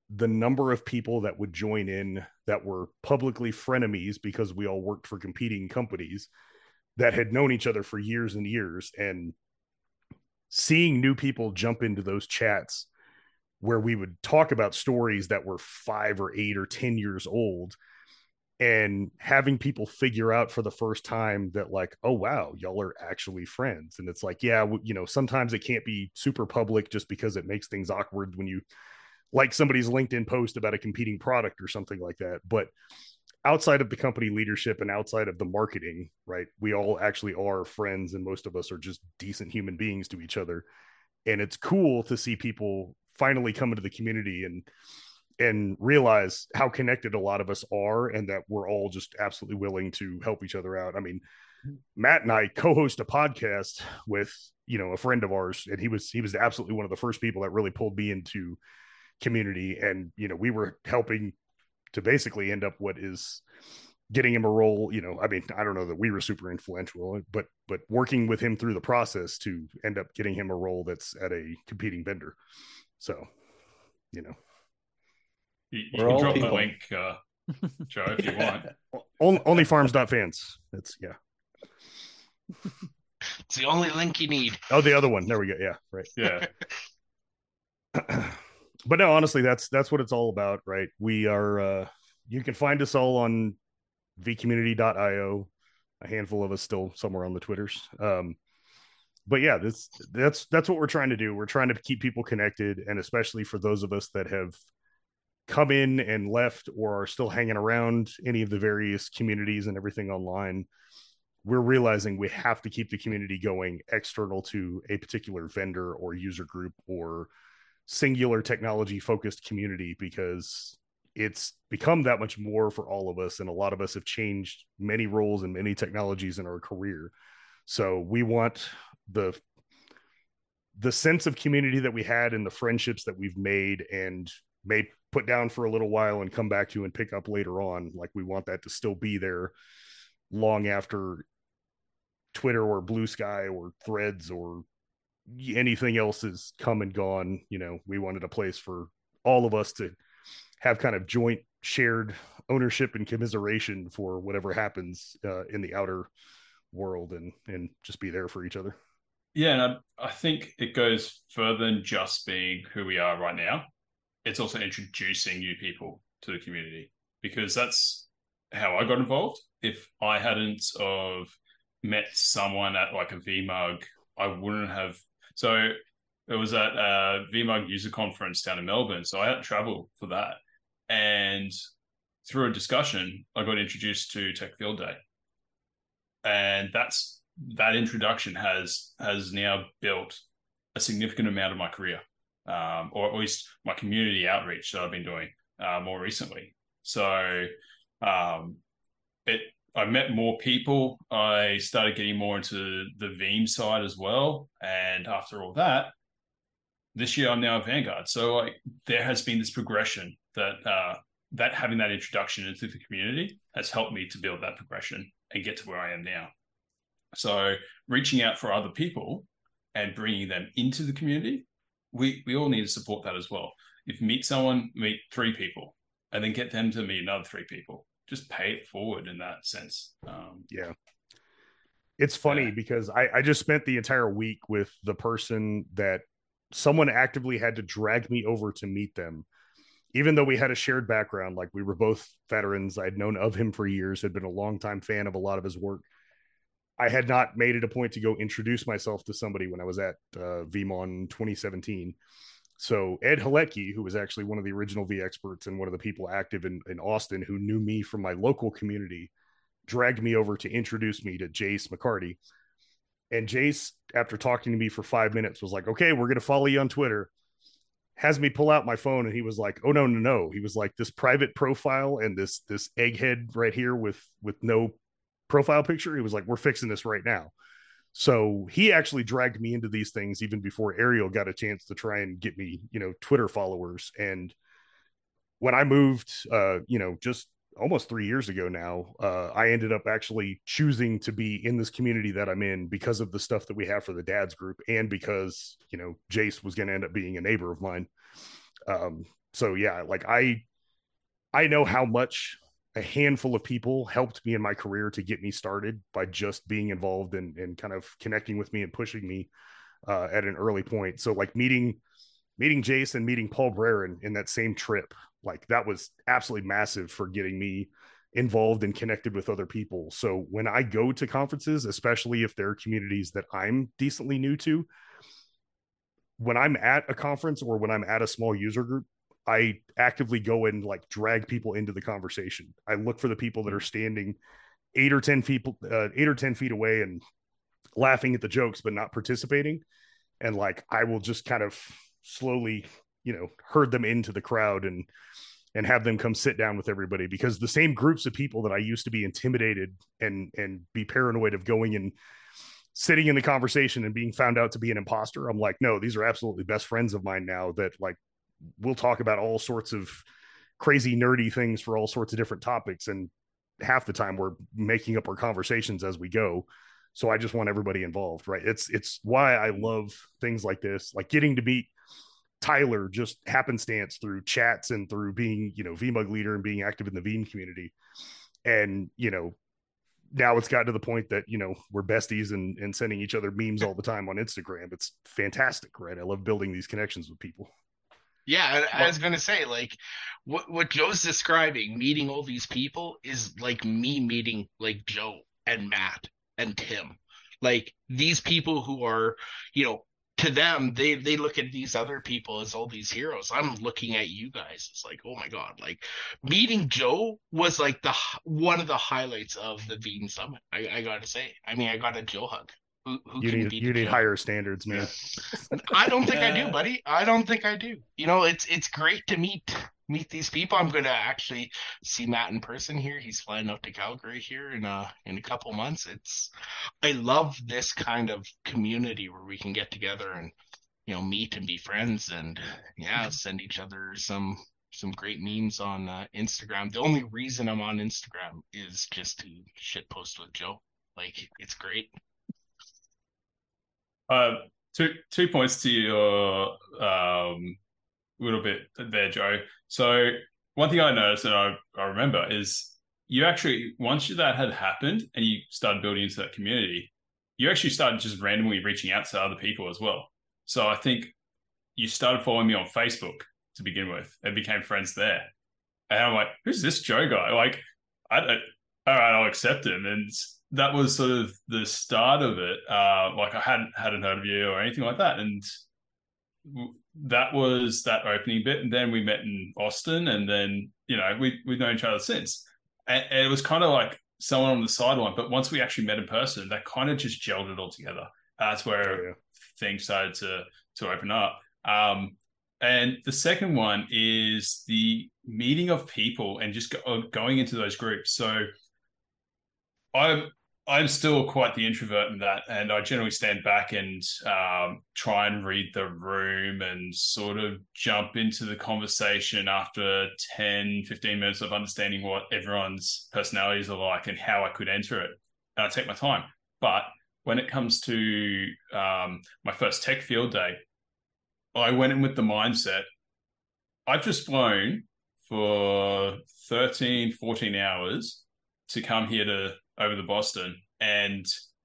the number of people that would join in that were publicly frenemies because we all worked for competing companies that had known each other for years and years, and seeing new people jump into those chats where we would talk about stories that were five or eight or ten years old, and having people figure out for the first time that like, oh, wow, y'all are actually friends. And it's like, yeah, you know, sometimes it can't be super public just because it makes things awkward when you like somebody's LinkedIn post about a competing product or something like that. But outside of the company leadership and outside of the marketing, right, we all actually are friends, and most of us are just decent human beings to each other. And it's cool to see people finally come into the community and and realize how connected a lot of us are, and that we're all just absolutely willing to help each other out. I mean, Matt and I co-host a podcast with, you know, a friend of ours, and he was he was absolutely one of the first people that really pulled me into community. And, you know, we were helping to basically end up what is getting him a role. You know, I mean, I don't know that we were super influential, but but working with him through the process to end up getting him a role that's at a competing vendor. So, you know, you, you can drop people. the link, uh, Joe, if you want. only, only farms.fans. That's yeah. It's the only link you need. Oh, the other one. There we go. Yeah, right. Yeah. But no, honestly, that's that's what it's all about, right? We are uh you can find us all on v community dot io. A handful of us still somewhere on the Twitters. Um but yeah, this that's that's what we're trying to do. We're trying to keep people connected, and especially for those of us that have come in and left or are still hanging around any of the various communities and everything online, we're realizing we have to keep the community going external to a particular vendor or user group or singular technology focused community, because it's become that much more for all of us. And a lot of us have changed many roles and many technologies in our career. So we want the, the sense of community that we had and the friendships that we've made and may put down for a little while and come back to and pick up later on. Like, we want that to still be there long after Twitter or Blue Sky or Threads or anything else is come and gone. You know, we wanted a place for all of us to have kind of joint shared ownership and commiseration for whatever happens uh, in the outer world, and and just be there for each other. Yeah, and I, I think it goes further than just being who we are right now. It's also introducing new people to the community, because that's how I got involved. If I hadn't of met someone at like a V MUG, I wouldn't have. So it was at a V MUG user conference down in Melbourne. So I had to travel for that. And through a discussion, I got introduced to Tech Field Day. And that's that introduction has has now built a significant amount of my career, um, or at least my community outreach that I've been doing uh, more recently. So um, it I met more people. I started getting more into the Veeam side as well. And after all that, this year I'm now at Vanguard. So like, there has been this progression that uh, that having that introduction into the community has helped me to build that progression and get to where I am now. So reaching out for other people and bringing them into the community, we we all need to support that as well. If you meet someone, meet three people, and then get them to meet another three people. Just pay it forward in that sense. Um, yeah. It's funny yeah. because I, I just spent the entire week with the person that someone actively had to drag me over to meet them. Even though we had a shared background, like we were both veterans, I'd known of him for years, had been a longtime fan of a lot of his work. I had not made it a point to go introduce myself to somebody when I was at uh, VeeamON twenty seventeen. So Ed Halecki, who was actually one of the original V experts and one of the people active in, in Austin who knew me from my local community, dragged me over to introduce me to Jace McCarty. And Jace, after talking to me for five minutes, was like, okay, we're going to follow you on Twitter. Has me pull out my phone, and he was like, oh, no, no, no. He was like, this private profile and this this egghead right here with with no profile picture. He was like, we're fixing this right now. So he actually dragged me into these things even before Ariel got a chance to try and get me, you know, Twitter followers. And when I moved, uh, you know, just almost three years ago now, uh, I ended up actually choosing to be in this community that I'm in because of the stuff that we have for the dads group, and because, you know, Jace was going to end up being a neighbor of mine. Um, so yeah, like I, I know how much a handful of people helped me in my career to get me started by just being involved and, and kind of connecting with me and pushing me uh, at an early point. So like meeting, meeting Jason, meeting Paul Brereton in that same trip, like that was absolutely massive for getting me involved and connected with other people. So when I go to conferences, especially if they're communities that I'm decently new to, when I'm at a conference or when I'm at a small user group, I actively go and like drag people into the conversation. I look for the people that are standing eight or ten feet, uh, eight or ten feet away and laughing at the jokes, but not participating. And like, I will just kind of slowly, you know, herd them into the crowd and, and have them come sit down with everybody, because the same groups of people that I used to be intimidated and, and be paranoid of going and sitting in the conversation and being found out to be an imposter. I'm like, no, these are absolutely best friends of mine now that like, we'll talk about all sorts of crazy nerdy things for all sorts of different topics. And half the time we're making up our conversations as we go. So I just want everybody involved, right? It's, it's why I love things like this, like getting to meet Tyler just happenstance through chats and through being, you know, V MUG leader and being active in the Veeam community. And, you know, now it's gotten to the point that, you know, we're besties and, and sending each other memes all the time on Instagram. It's fantastic, right? I love building these connections with people. Yeah, I, I was gonna say, like, what what Joe's describing, meeting all these people, is like me meeting like Joe and Matt and Tim, like these people who are, you know, to them, they they look at these other people as all these heroes. I'm looking at you guys. It's like, oh my God, like meeting Joe was like the one of the highlights of the Veeam Summit. I, I gotta say, I mean, I got a Joe hug. Who, who you can need beat you need Joe? higher standards, man. I don't think I do, buddy. I don't think I do. You know, it's it's great to meet meet these people. I'm gonna actually see Matt in person here. He's flying out to Calgary here in uh in a couple months. It's I love this kind of community where we can get together and, you know, meet and be friends and yeah, send each other some some great memes on uh, Instagram. The only reason I'm on Instagram is just to shit post with Joe. Like, it's great. Uh, two two points to your um little bit there, Joe. So one thing I noticed and I, I remember is you actually, once that had happened and you started building into that community, you actually started just randomly reaching out to other people as well. So I think you started following me on Facebook to begin with and became friends there. And I'm like, who's this Joe guy? Like, I don't, all right, I'll accept him. And that was sort of the start of it. Uh, like I hadn't hadn't heard of you or anything like that, and that was that opening bit. And then we met in Austin, and then you know we we've known each other since. And, and it was kind of like someone on the sideline, but once we actually met in person, that kind of just gelled it all together. That's where oh, yeah. things started to to open up. Um, and the second one is the meeting of people and just go, going into those groups. So I'm I'm still quite the introvert in that, and I generally stand back and um, try and read the room and sort of jump into the conversation after ten, fifteen minutes of understanding what everyone's personalities are like and how I could enter it. And I take my time. But when it comes to um, my first tech field day, I went in with the mindset, I've just flown for thirteen, fourteen hours to come here to over to Boston, and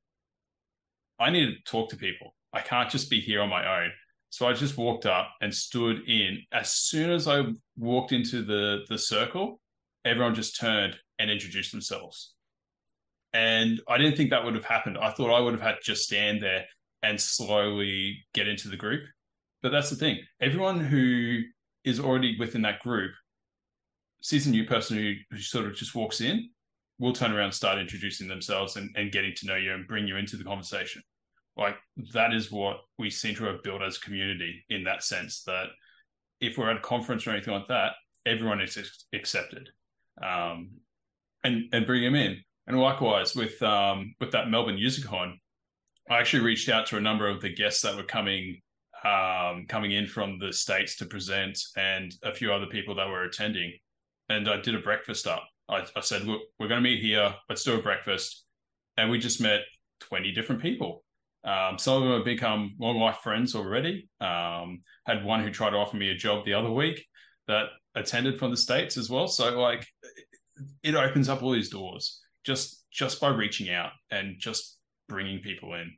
I need to talk to people. I can't just be here on my own. So I just walked up and stood in. As soon as I walked into the, the circle, everyone just turned and introduced themselves. And I didn't think that would have happened. I thought I would have had to just stand there and slowly get into the group. But that's the thing. Everyone who is already within that group sees a new person who, who sort of just walks in, will turn around and start introducing themselves and, and getting to know you and bring you into the conversation. Like, that is what we seem to have built as a community, in that sense, that if we're at a conference or anything like that, everyone is accepted, um, and, and bring them in. And likewise with, um, with that Melbourne UserCon, I actually reached out to a number of the guests that were coming, um, coming in from the States to present, and a few other people that were attending. And I did a breakfast up. I, I said, look, we're going to meet here. Let's do a breakfast. And we just met twenty different people. Um, some of them have become long life friends already. Um, had one who tried to offer me a job the other week. that attended from the States as well. So like it opens up all these doors just just by reaching out and just bringing people in.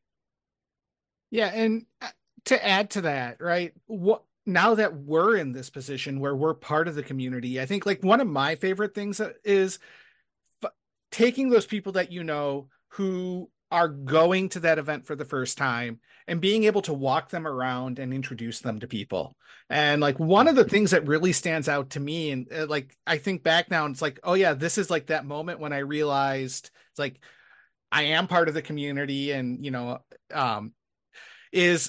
Yeah, and to add to that, right? What now that we're in this position where we're part of the community, I think like one of my favorite things is f- taking those people that you know who are going to that event for the first time and being able to walk them around and introduce them to people. And like one of the things that really stands out to me, and uh, like I think back now, and it's like, oh yeah, this is like that moment when I realized it's like I am part of the community, and you know, um, is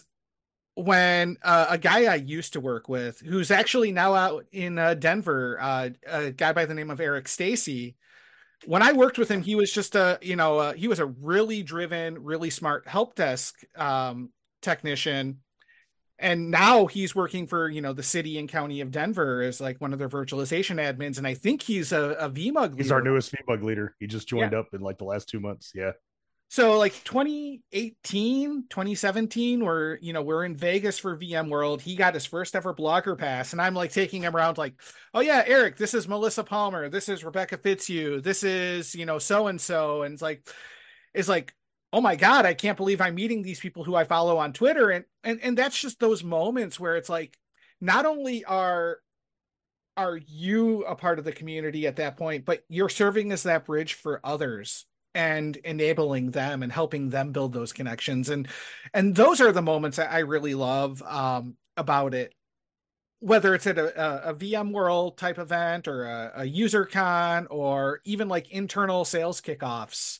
when uh, a guy I used to work with, who's actually now out in uh, Denver, uh, a guy by the name of Eric Stacy. When I worked with him, he was just a, you know, uh, he was a really driven, really smart help desk um, technician. And now he's working for, you know, the city and county of Denver as like one of their virtualization admins. And I think he's a, a V MUG leader. He's our newest V MUG leader. He just joined yeah. up in like the last two months. Yeah. So like twenty eighteen, twenty seventeen, where, you know, we're in Vegas for VMworld. He got his first ever blogger pass. And I'm like taking him around like, oh yeah, Eric, this is Melissa Palmer. This is Rebecca Fitzhugh. This is, you know, so-and-so. And it's like, it's like, oh my God, I can't believe I'm meeting these people who I follow on Twitter. And, and, and that's just those moments where it's like, not only are, are you a part of the community at that point, but you're serving as that bridge for others and enabling them and helping them build those connections. And, and those are the moments that I really love um, about it, whether it's at a, a VMworld type event or a, a UserCon or even like internal sales kickoffs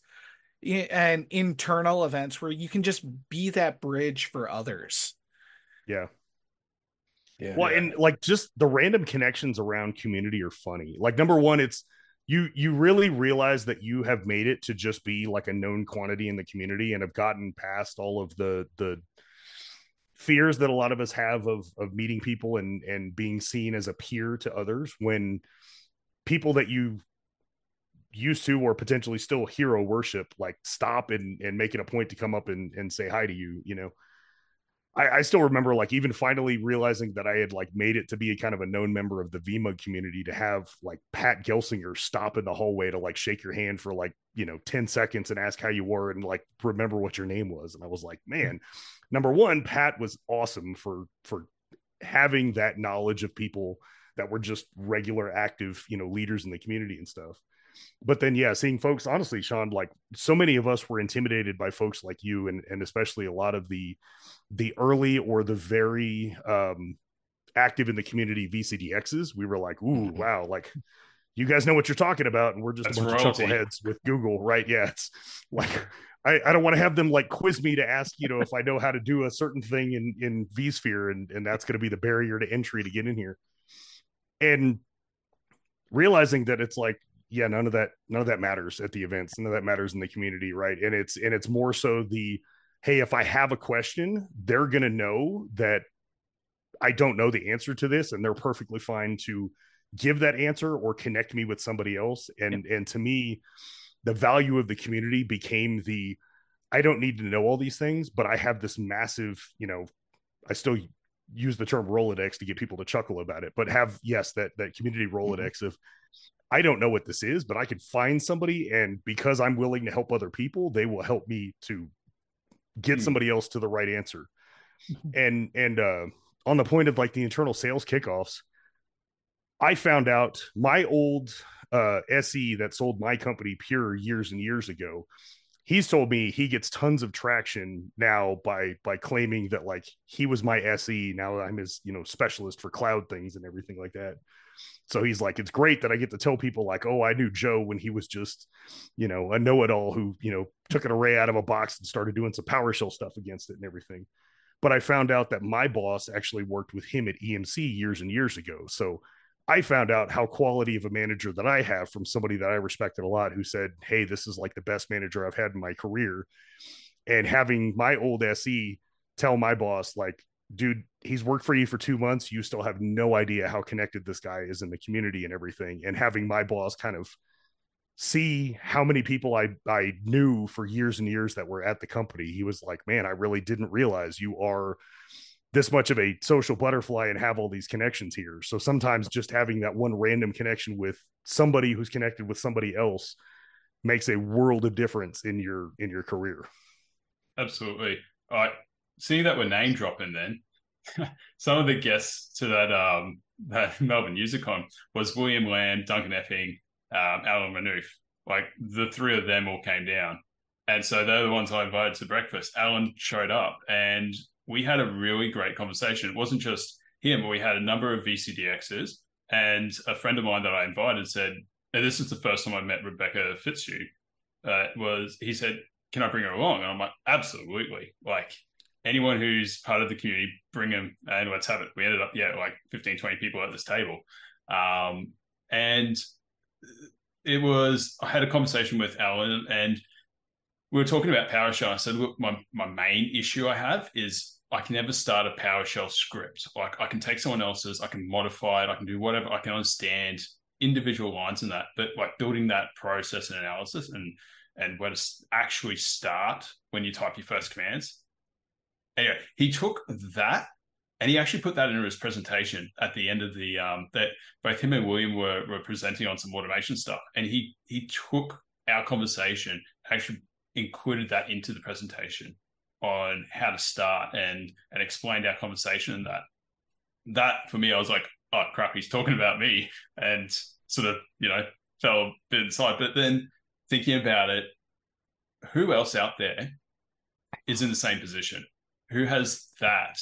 and internal events where you can just be that bridge for others. Yeah. Yeah. Well, and like just the random connections around community are funny. Like number one, it's you you really realize that you have made it to just be like a known quantity in the community and have gotten past all of the the fears that a lot of us have of of meeting people and and being seen as a peer to others, when people that you used to or potentially still hero worship like stop and and make it a point to come up and and say hi to you. You know, I, I still remember like even finally realizing that I had like made it to be a kind of a known member of the V MUG community, to have like Pat Gelsinger stop in the hallway to like shake your hand for like, you know, ten seconds and ask how you were and like remember what your name was. And I was like, man, number one, Pat was awesome for for having that knowledge of people that were just regular active, you know, leaders in the community and stuff. But then, yeah, seeing folks, honestly, Sean, like so many of us were intimidated by folks like you, and and especially a lot of the the early or the very um, active in the community V C D Xs. We were like, ooh, wow, like you guys know what you're talking about, and we're just That's a bunch royalty. of chuckleheads with Google, right? Yeah, it's like I, I don't want to have them like quiz me to ask, you know, if I know how to do a certain thing in in vSphere, and and that's going to be the barrier to entry to get in here. And realizing that it's like, yeah, none of that, none of that matters at the events. None of that matters in the community. Right. And it's, and it's more so the, hey, if I have a question, they're going to know that I don't know the answer to this, and they're perfectly fine to give that answer or connect me with somebody else. And, yep. and to me, the value of the community became the, I don't need to know all these things, but I have this massive, you know, I still use the term Rolodex to get people to chuckle about it, but have, yes, that, that community Rolodex mm-hmm. of, I don't know what this is, but I can find somebody, and because I'm willing to help other people, they will help me to get mm-hmm. somebody else to the right answer. Mm-hmm. And, and, uh, on the point of like the internal sales kickoffs, I found out my old, uh, S E that sold my company Pure years and years ago, he's told me he gets tons of traction now by, by claiming that like he was my S E. Now I'm his, you know, specialist for cloud things and everything like that. So he's like, it's great that I get to tell people like, oh, I knew Joe when he was just, you know, a know-it-all who, you know, took an array out of a box and started doing some PowerShell stuff against it and everything. But I found out that my boss actually worked with him at E M C years and years ago. So I found out how quality of a manager that I have from somebody that I respected a lot, who said, hey, this is like the best manager I've had in my career. And having my old S E tell my boss, like, dude, he's worked for you for two months. You still have no idea how connected this guy is in the community and everything. And having my boss kind of see how many people I, I knew for years and years that were at the company, he was like, man, I really didn't realize you are this much of a social butterfly and have all these connections here. So sometimes just having that one random connection with somebody who's connected with somebody else makes a world of difference in your in your career. Absolutely. All right. Seeing that we're name dropping then, some of the guests to that um that Melbourne UserCon was William Lamb, Duncan Epping, um, Alan Renouf. Like the three of them all came down. And so they're the ones I invited to breakfast. Alan showed up and we had a really great conversation. It wasn't just him, but we had a number of V C D Xs, and a friend of mine that I invited said, and this is the first time I met Rebecca Fitzhugh, uh, was he said, can I bring her along? And I'm like, absolutely. Like anyone who's part of the community, bring them and let's have it. We ended up, yeah, like fifteen, twenty people at this table. Um, and it was, I had a conversation with Alan and we were talking about PowerShell. I said, look, my, my main issue I have is I can never start a PowerShell script. Like I can take someone else's, I can modify it, I can do whatever, I can understand individual lines in that, but like building that process and analysis and and where to actually start when you type your first commands. Anyway, he took that and he actually put that into his presentation at the end of the um that both him and William were were presenting on some automation stuff, and he he took our conversation, actually included that into the presentation on how to start and and explained our conversation. And that that for me, I was like, oh crap, he's talking about me, and sort of, you know, fell a bit inside. But then thinking about it, who else out there is in the same position? Who has that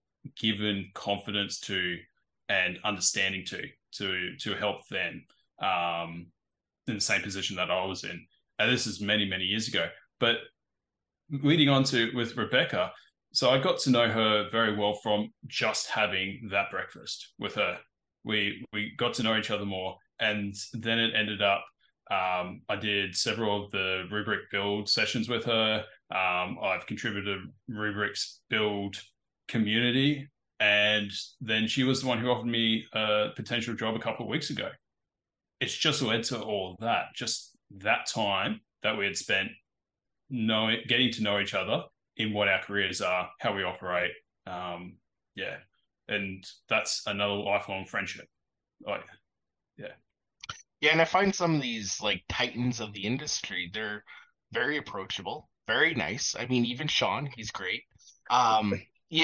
given confidence to and understanding to to to help them um, in the same position that I was in? And this is many, many years ago. But leading on to with Rebecca, so I got to know her very well from just having that breakfast with her. We we got to know each other more, and then it ended up um, I did several of the Rubrik build sessions with her. Um, I've contributed to Rubrik's build community, and then she was the one who offered me a potential job a couple of weeks ago. It's just led to all of that, just that time that we had spent knowing, getting to know each other in what our careers are, how we operate. Um, yeah. And that's another lifelong friendship. Like, yeah. Yeah, and I find some of these like titans of the industry, they're very approachable, very nice. I mean, even Sean, he's great. Um, yeah,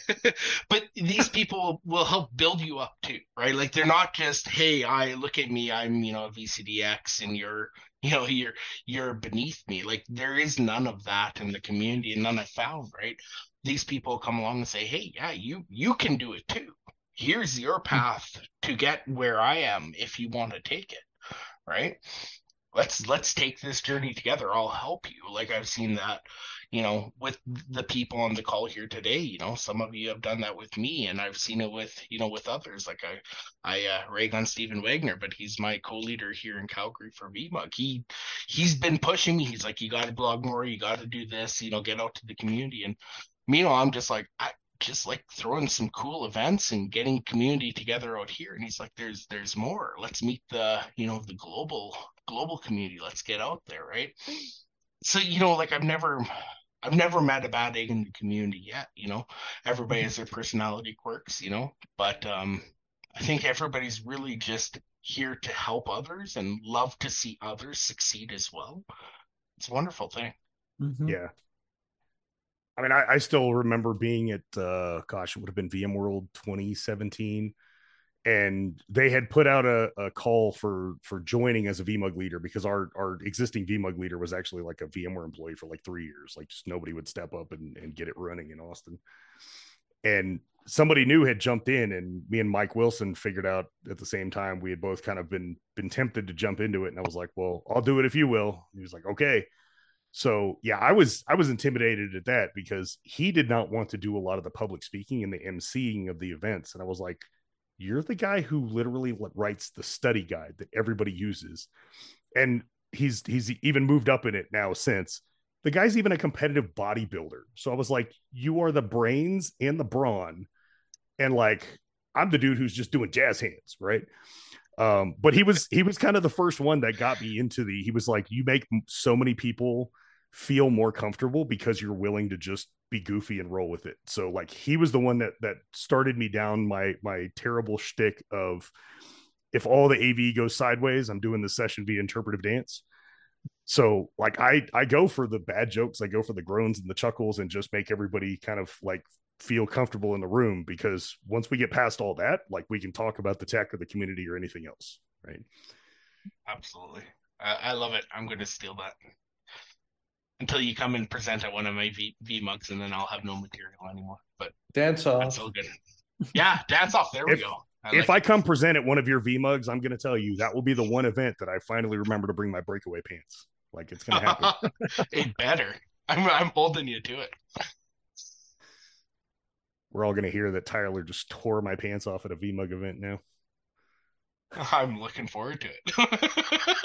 but these people will help build you up too, right? Like they're not just, hey, I look at me, I'm, you know, a V C D X, and you're, you know, you're you're beneath me. Like there is none of that in the community, and none I found, right? These people come along and say, hey, yeah, you you can do it too. Here's your path to get where I am if you want to take it, right? Let's let's take this journey together. I'll help you. Like I've seen that, you know, with the people on the call here today. You know, some of you have done that with me, and I've seen it with, you know, with others. Like I, I uh, rag on Stephen Wagner, but he's my co-leader here in Calgary for V MUG. He, he's been pushing me. He's like, you got to blog more. You got to do this. You know, get out to the community. And meanwhile, I'm just like, I just like throwing some cool events and getting community together out here. And he's like, there's there's more. Let's meet the, you know, the global global community. Let's get out there, right? So, you know, like I've never I've never met a bad egg in the community yet, you know. Everybody has their personality quirks, you know, but um I think everybody's really just here to help others and love to see others succeed as well. It's a wonderful thing. Mm-hmm. Yeah. I mean, I, I still remember being at, uh, gosh, it would have been VMworld twenty seventeen, and they had put out a, a call for for joining as a V MUG leader, because our our existing V MUG leader was actually like a VMware employee for like three years. Like just nobody would step up and, and get it running in Austin. And somebody new had jumped in, and me and Mike Wilson figured out at the same time, we had both kind of been been tempted to jump into it. And I was like, well, I'll do it if you will. And he was like, okay. So yeah, I was I was intimidated at that, because he did not want to do a lot of the public speaking and the emceeing of the events. And I was like, you're the guy who literally writes the study guide that everybody uses. And he's he's even moved up in it now since. The guy's even a competitive bodybuilder. So I was like, you are the brains and the brawn. And like, I'm the dude who's just doing jazz hands, right? Um, but he was he was kind of the first one that got me into the, he was like, you make so many people feel more comfortable because you're willing to just be goofy and roll with it. So like he was the one that that started me down my my terrible shtick of, if all the A V goes sideways, I'm doing the session via interpretive dance. So like I I go for the bad jokes, I go for the groans and the chuckles, and just make everybody kind of like feel comfortable in the room, because once we get past all that, like we can talk about the tech or the community or anything else, right? Absolutely. I, I love it. I'm going to steal that until you come and present at one of my V, v mugs, and then I'll have no material anymore. But Dance off. that's so good. Yeah, dance off. There we If- go. I If like I come present at one of your V mugs, I'm going to tell you that will be the one event that I finally remember to bring my breakaway pants. Like it's going to happen. it better. I'm I'm holding you to it. We're all going to hear that Tyler just tore my pants off at a V mug event now. I'm looking forward to it.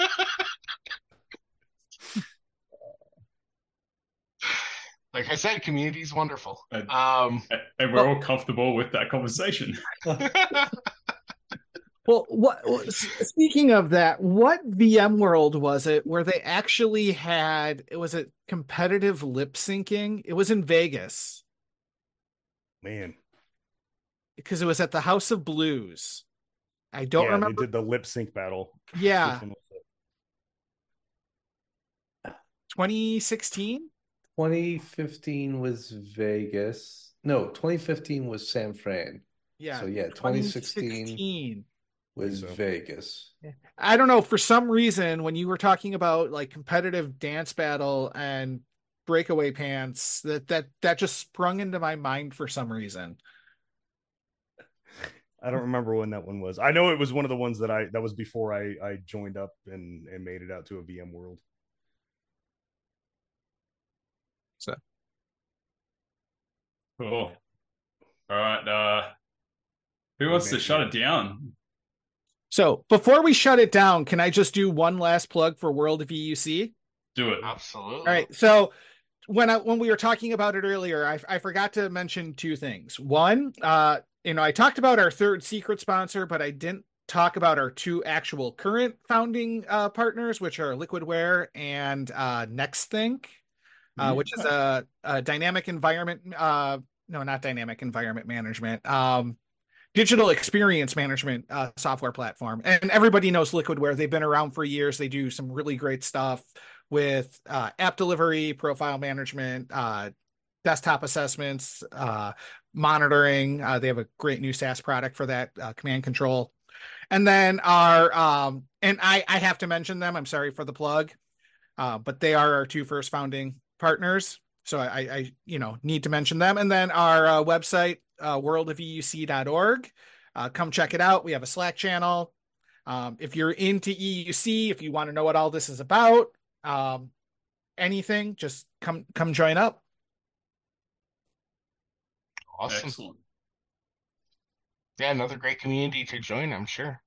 Like I said, community is wonderful. And- Um, And we're all comfortable with that conversation. Well, what speaking of that, what VMworld was it where they actually had, it was a competitive lip syncing? It was in Vegas Man. because it was at the House of Blues. I don't yeah, remember. They did the lip sync battle. Yeah, Which one was it? twenty sixteen. twenty fifteen was Vegas. No, twenty fifteen was San Fran. Yeah. So yeah, twenty sixteen twenty sixteen. was So- Vegas. I don't know. For some reason, when you were talking about like competitive dance battle and breakaway pants, that that that just sprung into my mind for some reason. I don't remember when that one was. I know it was one of the ones that I that was before I I joined up and and made it out to a V M World. Cool. All right. Uh, who wants to Maybe. shut it down? So before we shut it down, can I just do one last plug for World V U C? Do it. absolutely. All right. So when I when we were talking about it earlier, I, I forgot to mention two things. One, uh, you know, I talked about our third secret sponsor, but I didn't talk about our two actual current founding uh, partners, which are Liquidware and uh, NextThink, uh, which is a, a dynamic environment. Uh, no, not dynamic environment management. Um, digital experience management uh, software platform. And everybody knows Liquidware. They've been around for years. They do some really great stuff with uh, app delivery, profile management, uh, desktop assessments, uh, monitoring. Uh, they have a great new SaaS product for that, uh, command control. And then our, um, and I, I have to mention them. I'm sorry for the plug, uh, but they are our two first founding partners. So I, I, you know, need to mention them. And then our uh, website, uh, world of E U C dot org. Uh, come check it out. We have a Slack channel. Um, if you're into E U C, if you want to know what all this is about, um, anything, just come come join up. Awesome. Excellent. Yeah, another great community to join, I'm sure.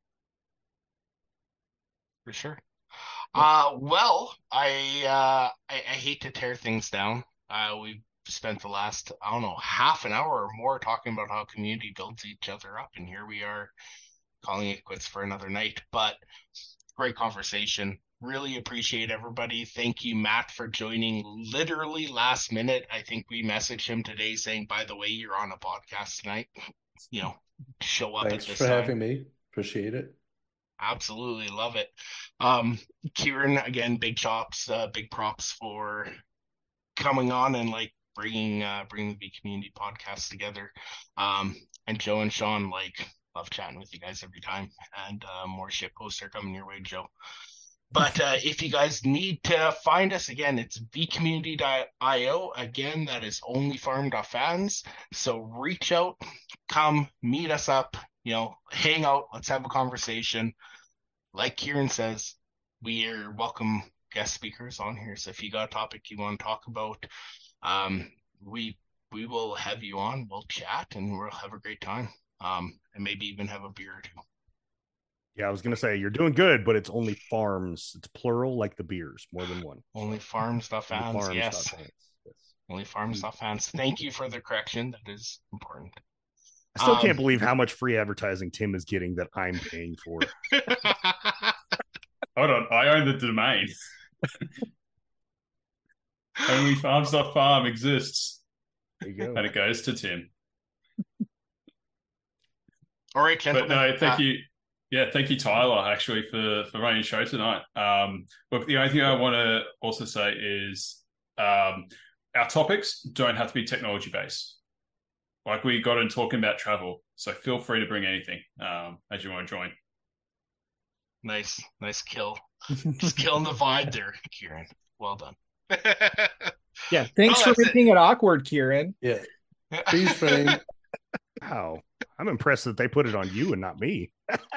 For sure. Uh, well, I, uh, I I hate to tear things down. Uh, we've spent the last, I don't know, half an hour or more talking about how community builds each other up, and here we are calling it quits for another night. But great conversation. Really appreciate everybody. Thank you, Matt, for joining literally last minute. I think we messaged him today saying, by the way, you're on a podcast tonight. You know, show up Thanks at this for time. having me. Appreciate it. Absolutely love it. Um, Kieran, again, big chops, uh, big props for coming on and like bringing uh, bringing the community podcast together. Um, and Joe and Sean, like, love chatting with you guys every time. And uh, more shit posts are coming your way, Joe. But uh, if you guys need to find us, again, it's v community dot i o. Again, that is only farm dot fans. So reach out, come, meet us up, you know, hang out, let's have a conversation. Like Kieran says, we are welcome guest speakers on here. So if you got a topic you want to talk about, um, we we will have you on, we'll chat, and we'll have a great time. Um, and maybe even have a beer or two. Yeah, I was gonna say you're doing good, but it's only farms. It's plural, like the beers, more than one. Only farms dot Only fans, farms, yes. not fans. Yes. Only farms dot fans. Thank you for the correction. That is important. I still Um, can't believe how much free advertising Tim is getting that I'm paying for. Hold on. I own the domain. Only Farms dot farm exists. There you go. And it goes to Tim. All right, But gentlemen. no, thank Uh, you. Yeah, thank you, Tyler, actually, for, for running the show tonight. Um, but the only thing I want to also say is um, our topics don't have to be technology based. Like we got in talking about travel, so feel free to bring anything um, as you want to join. Nice, nice kill. Just killing the vibe there, Kieran. Well done. Yeah, thanks Oh, for that's it. making it awkward, Kieran. Yeah. Freeze frame. Wow. I'm impressed that they put it on you and not me.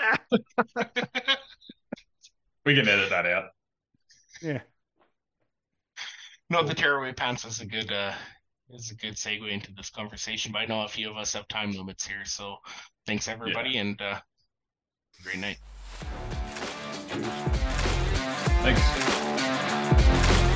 We can edit that out. Yeah. No, the tearaway pants is a good uh is a good segue into this conversation. But I know a few of us have time limits here, so thanks everybody, and uh, great night. Thanks.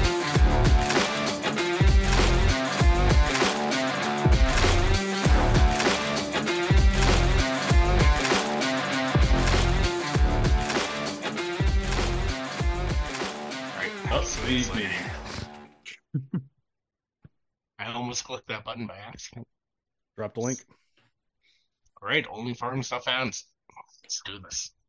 All right. Oh, so leave it's like- meeting. I almost clicked that button by accident. Drop the link. All right, only farm stuff hands. Let's do this.